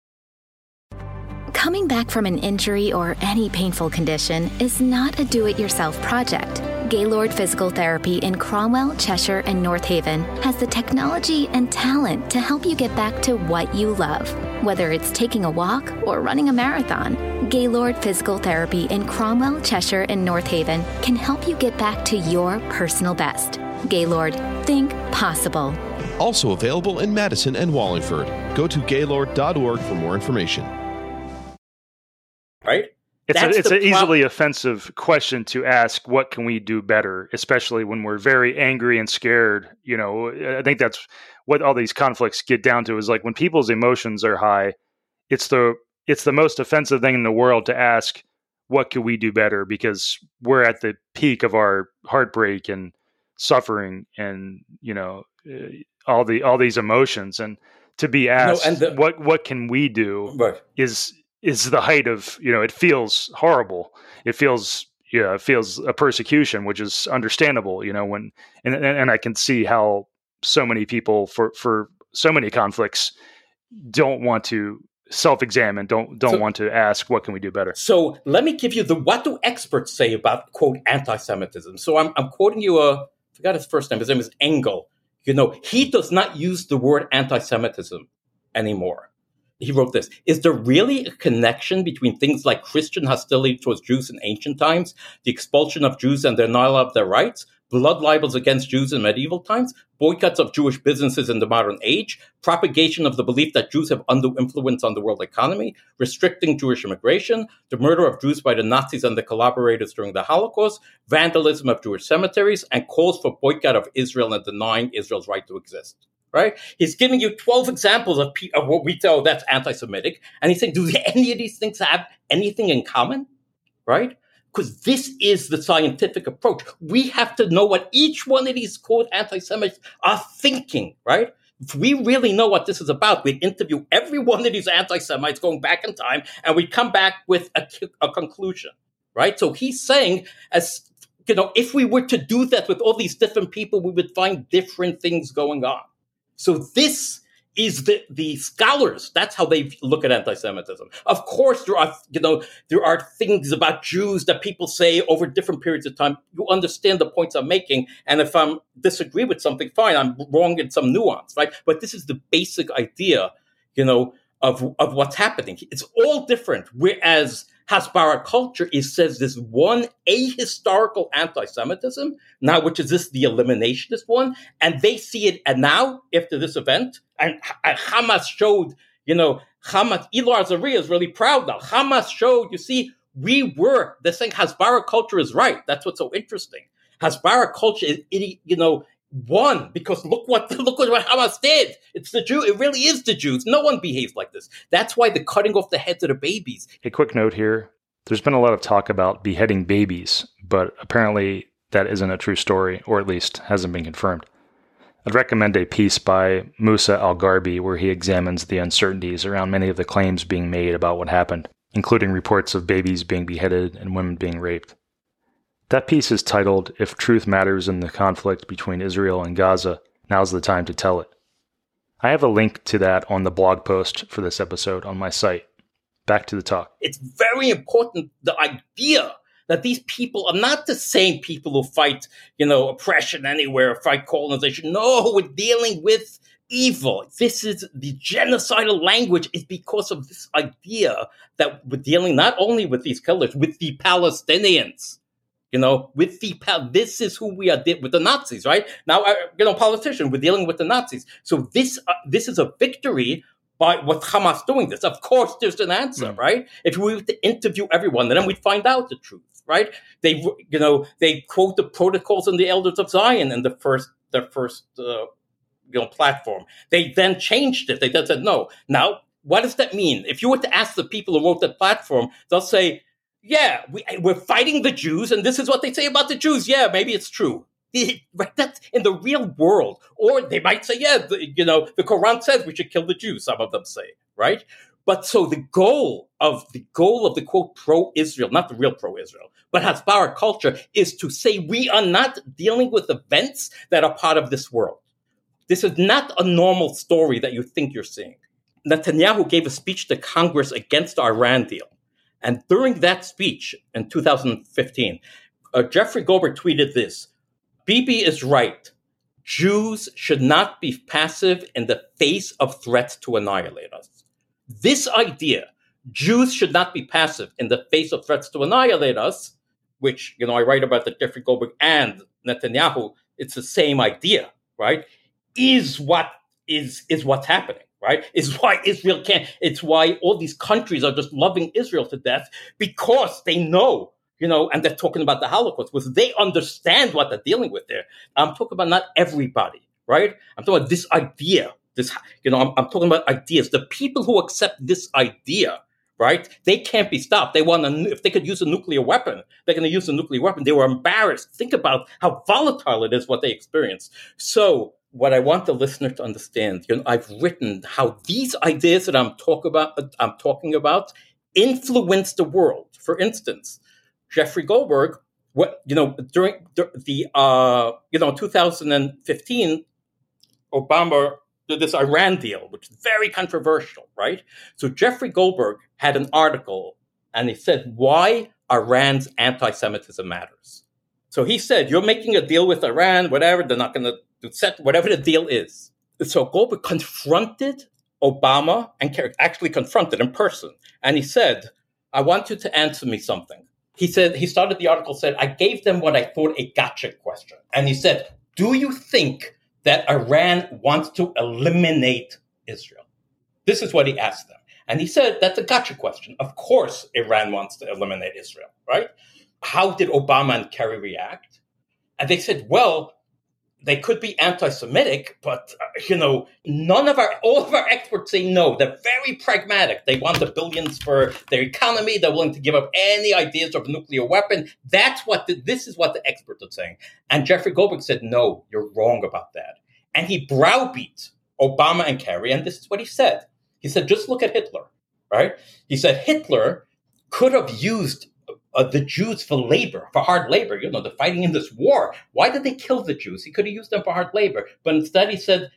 Coming back from an injury or any painful condition is not a do-it-yourself project. Gaylord Physical Therapy in Cromwell, Cheshire, and North Haven has the technology and talent to help you get back to what you love. Whether it's taking a walk or running a marathon, Gaylord Physical Therapy in Cromwell, Cheshire, and North Haven can help you get back to your personal best. Gaylord, think possible. Also available in Madison and Wallingford. Go to gaylord dot org for more information. Right? It's That's a, it's the an prob- easily offensive question to ask. What can we do better, especially when we're very angry and scared? You know, I think that's what all these conflicts get down to. Is like when people's emotions are high, it's the it's the most offensive thing in the world to ask, what can we do better? Because we're at the peak of our heartbreak and suffering, and you know, all the all these emotions, and to be asked, no, and the, what what can we do? Right. is is the height of, you know, it feels horrible. It feels, yeah, it feels a persecution, which is understandable, you know, when, and, and I can see how so many people for, for so many conflicts don't want to self-examine, don't, don't so, want to ask, what can we do better? So let me give you the, what do experts say about, quote, anti-Semitism? So I'm, I'm quoting you, a, I forgot his first name, his name is Engel. You know, he does not use the word anti-Semitism anymore. He wrote this: is there really a connection between things like Christian hostility towards Jews in ancient times, the expulsion of Jews and denial of their rights, blood libels against Jews in medieval times, boycotts of Jewish businesses in the modern age, propagation of the belief that Jews have undue influence on the world economy, restricting Jewish immigration, the murder of Jews by the Nazis and the collaborators during the Holocaust, vandalism of Jewish cemeteries, and calls for boycott of Israel and denying Israel's right to exist? Right? He's giving you twelve examples of, of what we tell that's anti-Semitic. And he's saying, do any of these things have anything in common? Right? Because this is the scientific approach. We have to know what each one of these, quote, anti-Semites are thinking, right? If we really know what this is about, we'd interview every one of these anti-Semites going back in time, and we'd come back with a, a conclusion, right? So he's saying, as you know, if we were to do that with all these different people, we would find different things going on. So this is the, the scholars. That's how they look at anti-Semitism. Of course, there are, you know, there are things about Jews that people say over different periods of time. You understand the points I'm making. And if I disagree with something, fine, I'm wrong in some nuance, right? But this is the basic idea, you know, of, of what's happening. It's all different. Whereas Hasbara culture is says this one ahistorical anti-Semitism, now which is this the eliminationist one, and they see it. And now after this event, and, and Hamas showed, you know, Hamas, Elor Azaria is really proud now. Hamas showed, you see, we were the saying Hasbara culture is right. That's what's so interesting. Hasbara culture is, you know, won because look what look what Hamas did. It's the Jew. It really is the Jews. No one behaves like this. That's why they're cutting off the heads of the babies. A quick note here. There's been a lot of talk about beheading babies, but apparently that isn't a true story, or at least hasn't been confirmed. I'd recommend a piece by Musa Al-Gharbi where he examines the uncertainties around many of the claims being made about what happened, including reports of babies being beheaded and women being raped. That piece is titled, If Truth Matters in the Conflict Between Israel and Gaza, Now's the Time to Tell It. I have a link to that on the blog post for this episode on my site. Back to the talk. It's very important, the idea that these people are not the same people who fight, you know, oppression anywhere, fight colonization. No, we're dealing with evil. This is the genocidal language is because of this idea that we're dealing not only with these killers, with the Palestinians. You know, with the, this is who we are de- with the Nazis, right? Now, uh, you know, politician, we're dealing with the Nazis. So this, uh, this is a victory by what Hamas doing this. Of course, there's an answer, mm. right? If we were to interview everyone, then we'd find out the truth, right? They, you know, they quote the protocols and the elders of Zion in the first, their first, uh, you know, platform. They then changed it. They then said, no. Now, what does that mean? If you were to ask the people who wrote that platform, they'll say, yeah, we, we're fighting the Jews, and this is what they say about the Jews. Yeah, maybe it's true. That's in the real world. Or they might say, yeah, the, you know, the Quran says we should kill the Jews, some of them say, right? But so the goal of the goal of the, quote, pro-Israel, not the real pro-Israel, but Hasbara culture is to say we are not dealing with events that are part of this world. This is not a normal story that you think you're seeing. Netanyahu gave a speech to Congress against the Iran deal. And during that speech in two thousand fifteen, uh, Jeffrey Goldberg tweeted this: Bibi is right. Jews should not be passive in the face of threats to annihilate us. This idea, Jews should not be passive in the face of threats to annihilate us, which, you know, I write about the Jeffrey Goldberg and Netanyahu, it's the same idea, right? Is what is is what's happening. Right? Is why Israel can't, it's why all these countries are just loving Israel to death because they know, you know, and they're talking about the Holocaust, because they understand what they're dealing with there. I'm talking about not everybody, right? I'm talking about this idea, this, you know, I'm, I'm talking about ideas. The people who accept this idea, right? They can't be stopped. They want to, if they could use a nuclear weapon, they're going to use a nuclear weapon. They were embarrassed. Think about how volatile it is, what they experienced. So, what I want the listener to understand, you know, I've written how these ideas that I'm talk about, I'm talking about, influence the world. For instance, Jeffrey Goldberg, what you know, during the uh, you know, two thousand fifteen, Obama did this Iran deal, which is very controversial, right? So Jeffrey Goldberg had an article, and he said why Iran's anti-Semitism matters. So he said, you're making a deal with Iran, whatever, they're not going to set whatever the deal is. So Goldberg confronted Obama and actually confronted in person. And he said, I want you to answer me something. He said, he started the article, said, I gave them what I thought a gotcha question. And he said, do you think that Iran wants to eliminate Israel? This is what he asked them. And he said, that's a gotcha question. Of course, Iran wants to eliminate Israel, right? How did Obama and Kerry react? And they said, well, they could be anti-Semitic, but, uh, you know, none of our, all of our experts say no. They're very pragmatic. They want the billions for their economy. They're willing to give up any ideas of a nuclear weapon. That's what, the, this is what the experts are saying. And Jeffrey Goldberg said, no, you're wrong about that. And he browbeat Obama and Kerry, and this is what he said. He said, just look at Hitler, right? He said Hitler could have used Uh, the Jews for labor, for hard labor. You know, they're fighting in this war. Why did they kill the Jews? He could have used them for hard labor. But instead he said,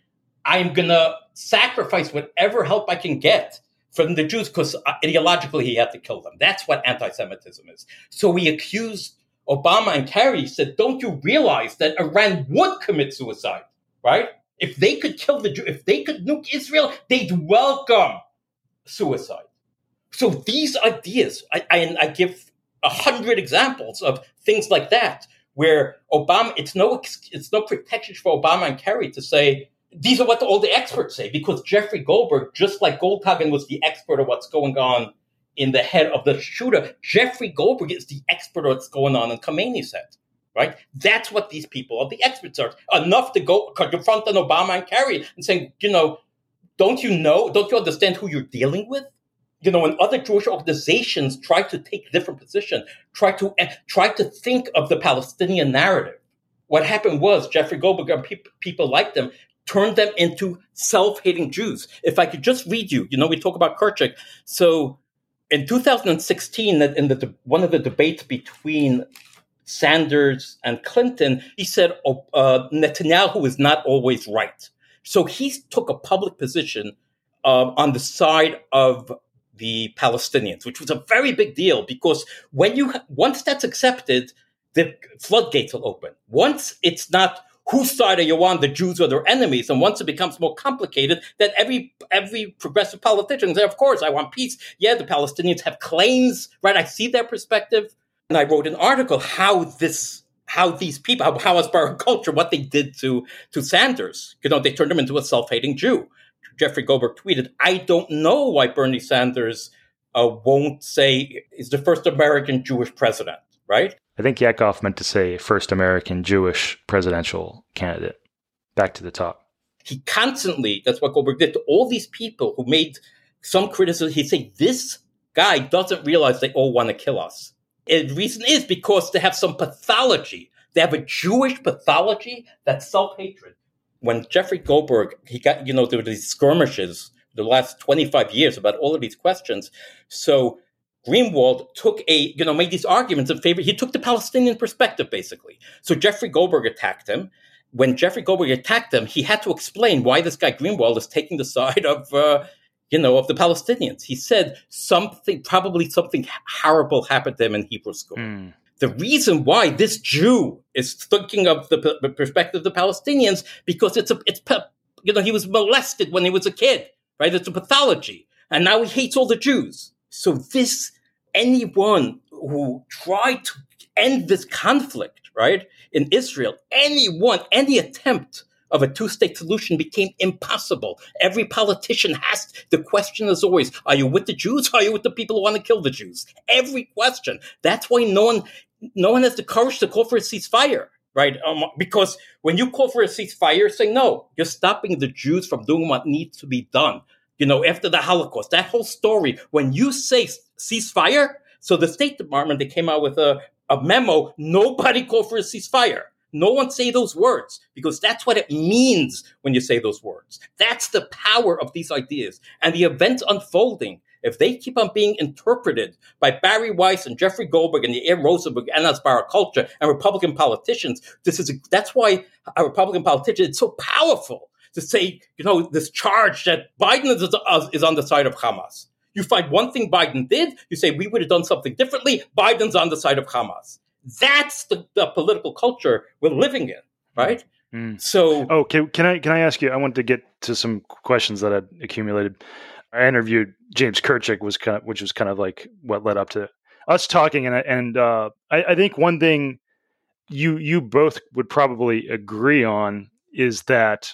I'm going to sacrifice whatever help I can get from the Jews because ideologically he had to kill them. That's what anti-Semitism is. So he accused Obama and Kerry. He said, don't you realize that Iran would commit suicide, right? If they could kill the Jews, if they could nuke Israel, they'd welcome suicide. So these ideas, I, I, I give a hundred examples of things like that, where Obama, it's no, it's no protection for Obama and Kerry to say, these are what all the experts say, because Jeffrey Goldberg, just like Goldhagen was the expert of what's going on in the head of the shooter, Jeffrey Goldberg is the expert of what's going on in Khomeini's head, right? That's what these people are, the experts are, enough to go confront an Obama and Kerry and saying, you know, don't you know, don't you understand who you're dealing with? You know, when other Jewish organizations try to take a different position, try to uh, try to think of the Palestinian narrative, what happened was Jeffrey Goldberg and pe- people like them turned them into self-hating Jews. If I could just read you, you know, we talk about Kerchik. So in two thousand sixteen, in the, one of the debates between Sanders and Clinton, he said, oh, uh, Netanyahu is not always right. So he took a public position uh, on the side of the Palestinians, which was a very big deal because when you once that's accepted, the floodgates will open. Once it's not whose side are you on, the Jews or their enemies, and once it becomes more complicated, then every every progressive politician say, of course, I want peace. Yeah, the Palestinians have claims, right? I see their perspective. And I wrote an article how this how these people, how, how Hasbara culture, what they did to, to Sanders. You know, they turned him into a self-hating Jew. Jeffrey Goldberg tweeted, I don't know why Bernie Sanders uh, won't say he's the first American Jewish president, right? I think Yakov meant to say first American Jewish presidential candidate. Back to the top. He constantly, that's what Goldberg did to all these people who made some criticism. He'd say, this guy doesn't realize they all want to kill us. And the reason is because they have some pathology. They have a Jewish pathology that's self-hatred. When Jeffrey Goldberg, he got, you know, there were these skirmishes the last twenty-five years about all of these questions. So Greenwald took a, you know, made these arguments in favor. He took the Palestinian perspective, basically. So Jeffrey Goldberg attacked him. When Jeffrey Goldberg attacked him, he had to explain why this guy Greenwald is taking the side of, uh, you know, of the Palestinians. He said something, probably something horrible happened to him in Hebrew school. Mm. The reason why this Jew is thinking of the p- perspective of the Palestinians, because it's a, it's, you know, he was molested when he was a kid, right? It's a pathology. And now he hates all the Jews. So this, anyone who tried to end this conflict, right, in Israel, anyone, any attempt of a two-state solution became impossible. Every politician has, the question is always, are you with the Jews or are you with the people who want to kill the Jews? Every question. That's why no one, no one has the courage to call for a ceasefire, right? Um, because when you call for a ceasefire, you're saying, no, you're stopping the Jews from doing what needs to be done. You know, after the Holocaust, that whole story, when you say ceasefire, so the State Department, they came out with a, a memo, nobody called for a ceasefire. No one say those words, because that's what it means when you say those words. That's the power of these ideas. And the events unfolding, if they keep on being interpreted by Barry Weiss and Jeffrey Goldberg and the Yair Rosenberg and Hasbara culture and Republican politicians, this is a, that's why a Republican politician, it's so powerful to say, you know, this charge that Biden is, is on the side of Hamas. You find one thing Biden did, you say, we would have done something differently, Biden's on the side of Hamas. That's the, the political culture we're living in, right? Mm. So, oh, can, can I can I ask you? I want to get to some questions that I'd accumulated. I interviewed James Kerchik, was kind of, which was kind of like what led up to us talking, and and uh, I, I think one thing you you both would probably agree on is that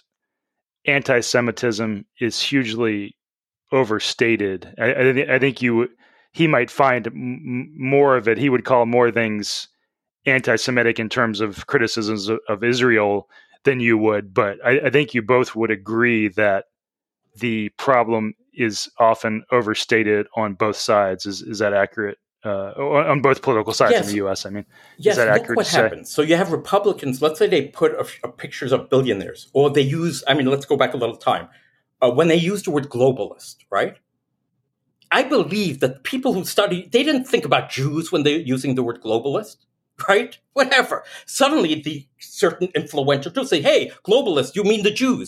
anti-Semitism is hugely overstated. I, I, th- I think you he might find m- more of it. He would call more things anti-Semitic in terms of criticisms of, of Israel than you would, but I, I think you both would agree that the problem is often overstated on both sides. Is is that accurate? Uh, on both political sides yes. in the U S, I mean, yes, is that look accurate what to say? happens. So you have Republicans, let's say they put a, a pictures of billionaires, or they use, I mean, let's go back a little time. Uh, when they use the word globalist, right? I believe that people who study, they didn't think about Jews when they're using the word globalist, right? Whatever. Suddenly the certain influential Jews say, hey, globalist, you mean the Jews.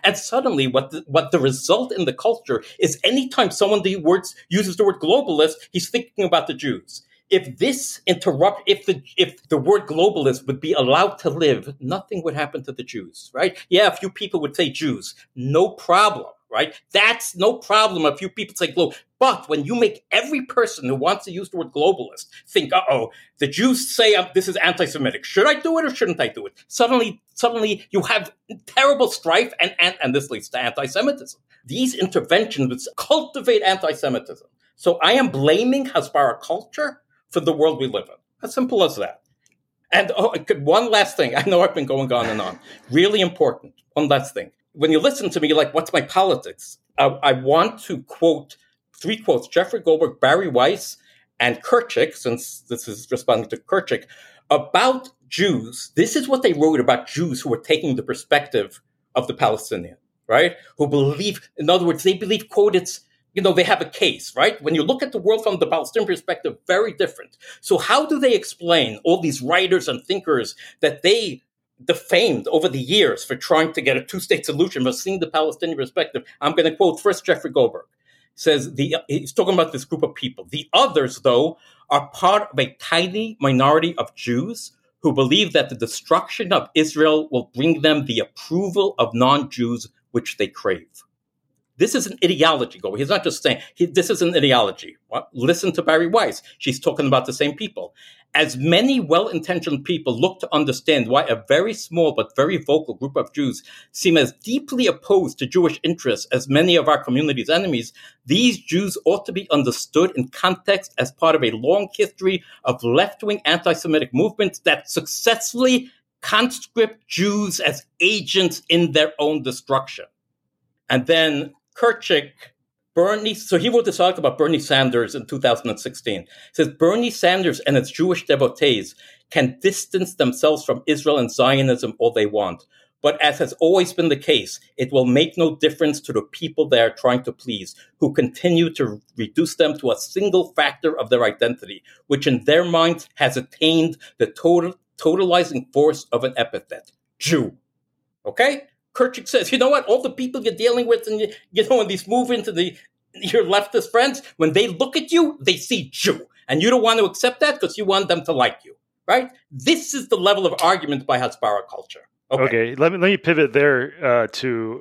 And suddenly what the, what the result in the culture is anytime someone the words uses the word globalist, he's thinking about the Jews. If this interrupt, if the if the word globalist would be allowed to live, nothing would happen to the Jews, right? Yeah, a few people would say Jews, no problem, right? That's no problem. A few people say globe, but when you make every person who wants to use the word globalist think, uh oh, the Jews say uh, this is anti-Semitic. Should I do it or shouldn't I do it? Suddenly, suddenly you have terrible strife, and and, and this leads to anti-Semitism. These interventions cultivate anti-Semitism. So I am blaming Hasbara culture for the world we live in. As simple as that. And oh, one last thing. I know I've been going on and on. Really important. One last thing. When you listen to me, you're like, what's my politics? I, I want to quote three quotes, Jeffrey Goldberg, Barry Weiss, and Kirchik, since this is responding to Kirchik, about Jews. This is what they wrote about Jews who were taking the perspective of the Palestinian, right? Who believe, in other words, they believe, quote, it's, you know, they have a case, right? When you look at the world from the Palestinian perspective, very different. So how do they explain all these writers and thinkers that they defamed over the years for trying to get a two-state solution, but seeing the Palestinian perspective? I'm going to quote first Jeffrey Goldberg. Says the he's talking about this group of people. The others, though, are part of a tiny minority of Jews who believe that the destruction of Israel will bring them the approval of non-Jews, which they crave. This is an ideology, Go. He's not just saying, he, this is an ideology. Well, listen to Barry Weiss. She's talking about the same people. As many well-intentioned people look to understand why a very small but very vocal group of Jews seem as deeply opposed to Jewish interests as many of our community's enemies, these Jews ought to be understood in context as part of a long history of left-wing anti-Semitic movements that successfully conscript Jews as agents in their own destruction. And then Kirchik, Bernie, so he wrote this article about Bernie Sanders in two thousand sixteen. It says, Bernie Sanders and its Jewish devotees can distance themselves from Israel and Zionism all they want. But as has always been the case, it will make no difference to the people they are trying to please, who continue to reduce them to a single factor of their identity, which in their minds has attained the total, totalizing force of an epithet, Jew. Okay? Kirchik says, you know what? All the people you're dealing with, and you, you know, in these move into the your leftist friends, when they look at you, they see Jew, and you don't want to accept that because you want them to like you, right? This is the level of argument by Hasbara culture. Okay, okay let me let me pivot there uh, to.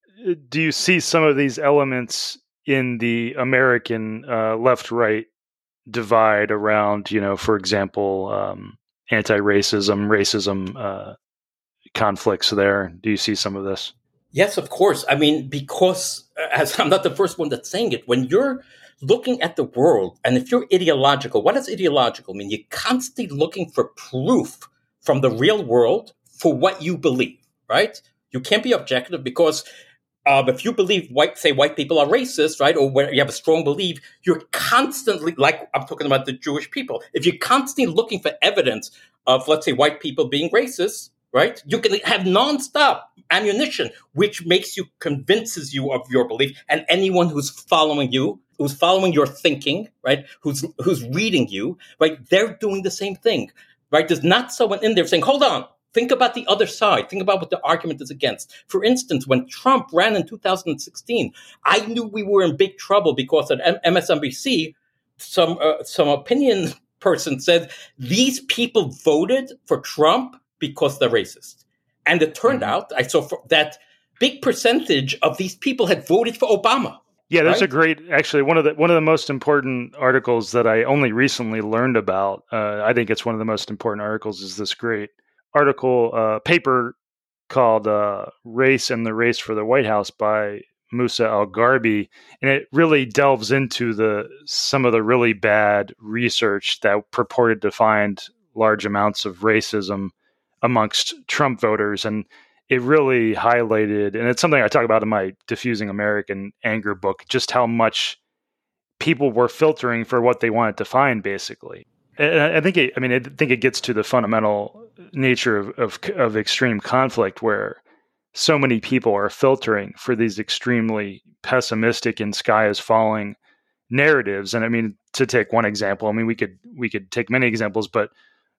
Do you see some of these elements in the American uh, left-right divide around, you know, for example, um, anti-racism, racism? Uh, conflicts there? Do you see some of this? Yes, of course. I mean, because as I'm not the first one that's saying it, when you're looking at the world, and if you're ideological, what does ideological mean? You're constantly looking for proof from the real world for what you believe, right? You can't be objective because um, if you believe white, say white people are racist, right, or where you have a strong belief, you're constantly, like I'm talking about the Jewish people, if you're constantly looking for evidence of, let's say, white people being racist, right? You can have nonstop ammunition, which makes you, convinces you of your belief. And anyone who's following you, who's following your thinking, right? Who's who's reading you, right? They're doing the same thing, right? There's not someone in there saying, hold on, think about the other side. Think about what the argument is against. For instance, when Trump ran in two thousand sixteen, I knew we were in big trouble because at M S N B C, some uh, some opinion person said, these people voted for Trump because they're racist. And it turned mm-hmm. out I saw for, that big percentage of these people had voted for Obama. Yeah, that's right? a great, actually, one of the one of the most important articles that I only recently learned about. Uh, I think it's one of the most important articles is this great article, uh, paper called uh, Race and the Race for the White House by Musa Al-Gharbi. And it really delves into the some of the really bad research that purported to find large amounts of racism amongst Trump voters. And it really highlighted, and it's something I talk about in my Diffusing American Anger book, just how much people were filtering for what they wanted to find, basically. And I think it, I mean, I think it gets to the fundamental nature of, of, of extreme conflict, where so many people are filtering for these extremely pessimistic and sky is falling narratives. And I mean, to take one example, I mean, we could, we could take many examples, but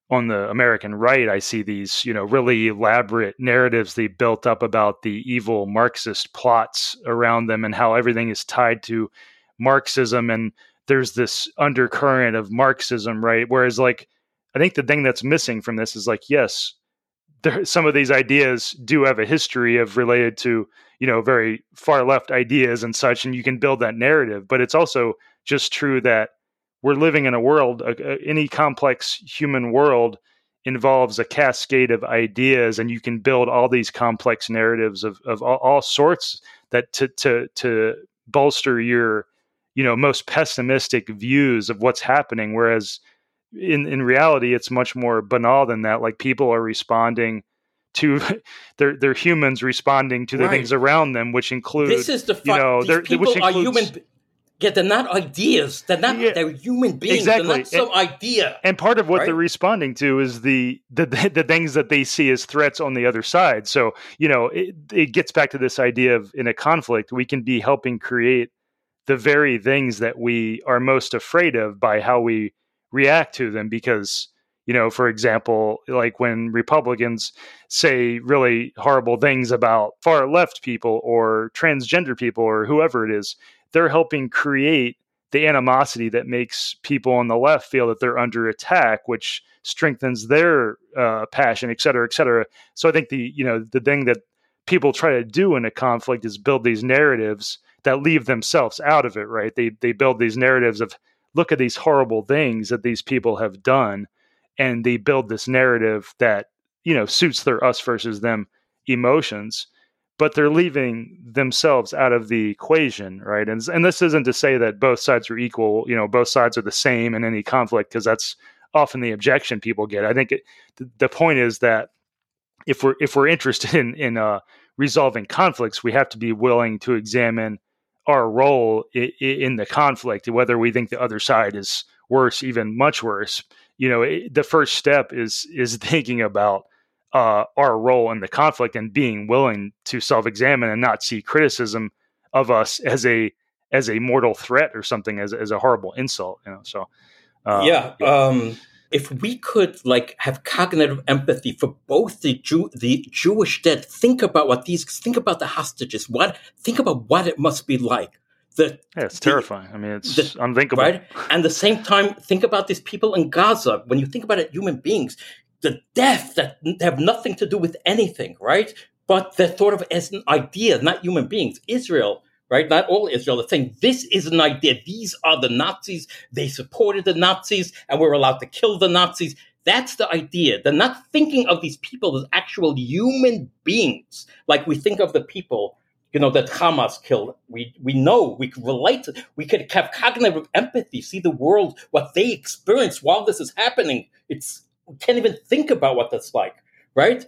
on the American right, I see these, you know, really elaborate narratives they built up about the evil Marxist plots around them and how everything is tied to Marxism. And there's this undercurrent of Marxism, right? Whereas, like, I think the thing that's missing from this is, like, yes, there, some of these ideas do have a history of related to, you know, very far left ideas and such, and you can build that narrative. But it's also just true that we're living in a world, uh, any complex human world involves a cascade of ideas, and you can build all these complex narratives of, of all, all sorts that to, to, to bolster your, you know, most pessimistic views of what's happening. Whereas in, in reality, it's much more banal than that. Like, people are responding to, they're, they're humans responding to the right. things around them, which include, this is the fu- you know, these people which includes, are human. Yeah, they're not ideas. They're not. Yeah, they're human beings. Exactly. They're not some and, idea. And part of what right? they're responding to is the, the the things that they see as threats on the other side. So, you know, it, it gets back to this idea of, in a conflict, we can be helping create the very things that we are most afraid of by how we react to them. Because, you know, for example, like when Republicans say really horrible things about far left people or transgender people or whoever it is, they're helping create the animosity that makes people on the left feel that they're under attack, which strengthens their uh, passion, et cetera, et cetera. So I think the, you know, the thing that people try to do in a conflict is build these narratives that leave themselves out of it, right? They they build these narratives of, look at these horrible things that these people have done, and they build this narrative that, you know, suits their us versus them emotions. But they're leaving themselves out of the equation, right? And and this isn't to say that both sides are equal, you know, both sides are the same in any conflict, because that's often the objection people get. I think it, the point is that if we're if we're interested in in uh, resolving conflicts, we have to be willing to examine our role in, in the conflict, whether we think the other side is worse, even much worse. You know, it, the first step is is thinking about Uh, our role in the conflict and being willing to self-examine and not see criticism of us as a as a mortal threat or something, as as a horrible insult. You know, so uh, yeah. yeah. Um, if we could like have cognitive empathy for both the Jew, the Jewish dead, think about what these think about the hostages. What think about what it must be like. The, yeah, it's the, terrifying. I mean, it's the, unthinkable. Right? And at the same time, think about these people in Gaza. When you think about it, human beings. The death that have nothing to do with anything, right? But they're thought of as an idea, not human beings. Israel, right? Not all Israel are saying this is an idea. These are the Nazis. They supported the Nazis, and we're allowed to kill the Nazis. That's the idea. They're not thinking of these people as actual human beings, like we think of the people, you know, that Hamas killed. We we know we can relate to. We could have cognitive empathy, see the world, what they experience while this is happening. It's We can't even think about what that's like, right?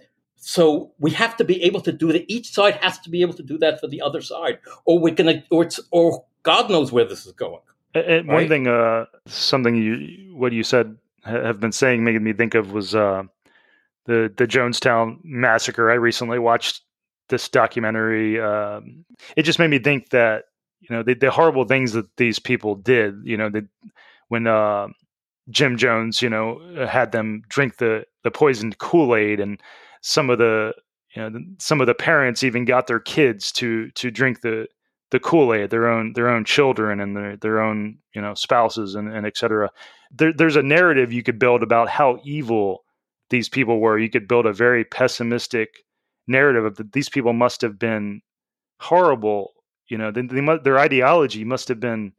So we have to be able to do that. Each side has to be able to do that for the other side, or we're gonna, or it's, or God knows where this is going. And right? One thing, uh, something you, what you said, have been saying, making me think of was uh, the the Jonestown massacre. I recently watched this documentary. Um, it just made me think that, you know, the, the horrible things that these people did. You know, the, when. Uh, Jim Jones, you know, had them drink the, the poisoned Kool-Aid, and some of the, you know, the, some of the parents even got their kids to to drink the, the Kool-Aid, their own their own children and their their own, you know, spouses and, and et cetera. There, there's a narrative you could build about how evil these people were. You could build a very pessimistic narrative of that these people must have been horrible. You know, they, they must, their ideology must have been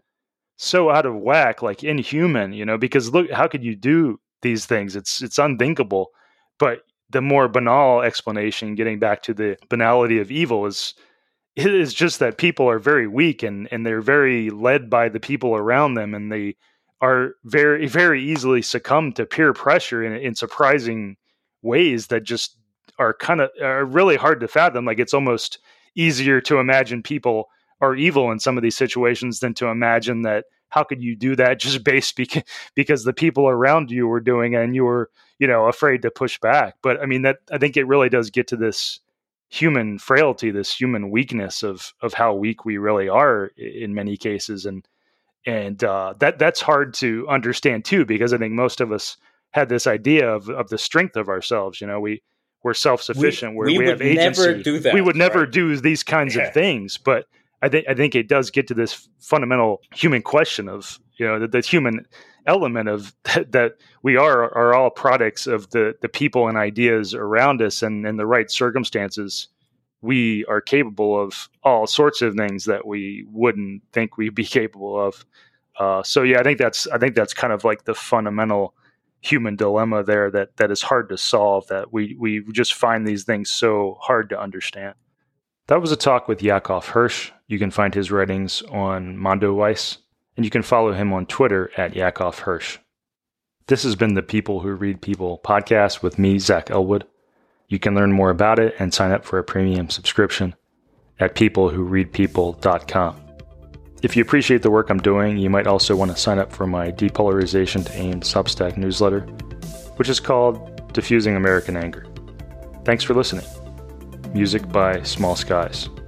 so out of whack, like inhuman, you know, because look, how could you do these things? It's it's unthinkable. But the more banal explanation, getting back to the banality of evil, is it is just that people are very weak, and, and they're very led by the people around them, and they are very, very easily succumb to peer pressure in, in surprising ways that just are kind of are really hard to fathom. Like, it's almost easier to imagine people are evil in some of these situations than to imagine that how could you do that just based beca- because the people around you were doing it and you were, you know, afraid to push back. But I mean, that I think it really does get to this human frailty, this human weakness of of how weak we really are in many cases. And and uh, that that's hard to understand too, because I think most of us had this idea of, of the strength of ourselves. You know, we, we're self-sufficient. We, we, we would have agency. never do that. We would never right? do these kinds Yeah. of things. But I think I think it does get to this fundamental human question of, you know, the, the human element of that, that we are are all products of the the people and ideas around us, and in the right circumstances, we are capable of all sorts of things that we wouldn't think we'd be capable of. Uh, so yeah, I think that's I think that's kind of like the fundamental human dilemma there that that is hard to solve, that we we just find these things so hard to understand. That was a talk with Yakov Hirsch. You can find his writings on Mondoweiss, and you can follow him on Twitter at Yakov Hirsch. This has been the People Who Read People podcast with me, Zach Elwood. You can learn more about it and sign up for a premium subscription at people who read people dot com. If you appreciate the work I'm doing, you might also want to sign up for my Depolarization to AIM Substack newsletter, which is called Diffusing American Anger. Thanks for listening. Music by Small Skies.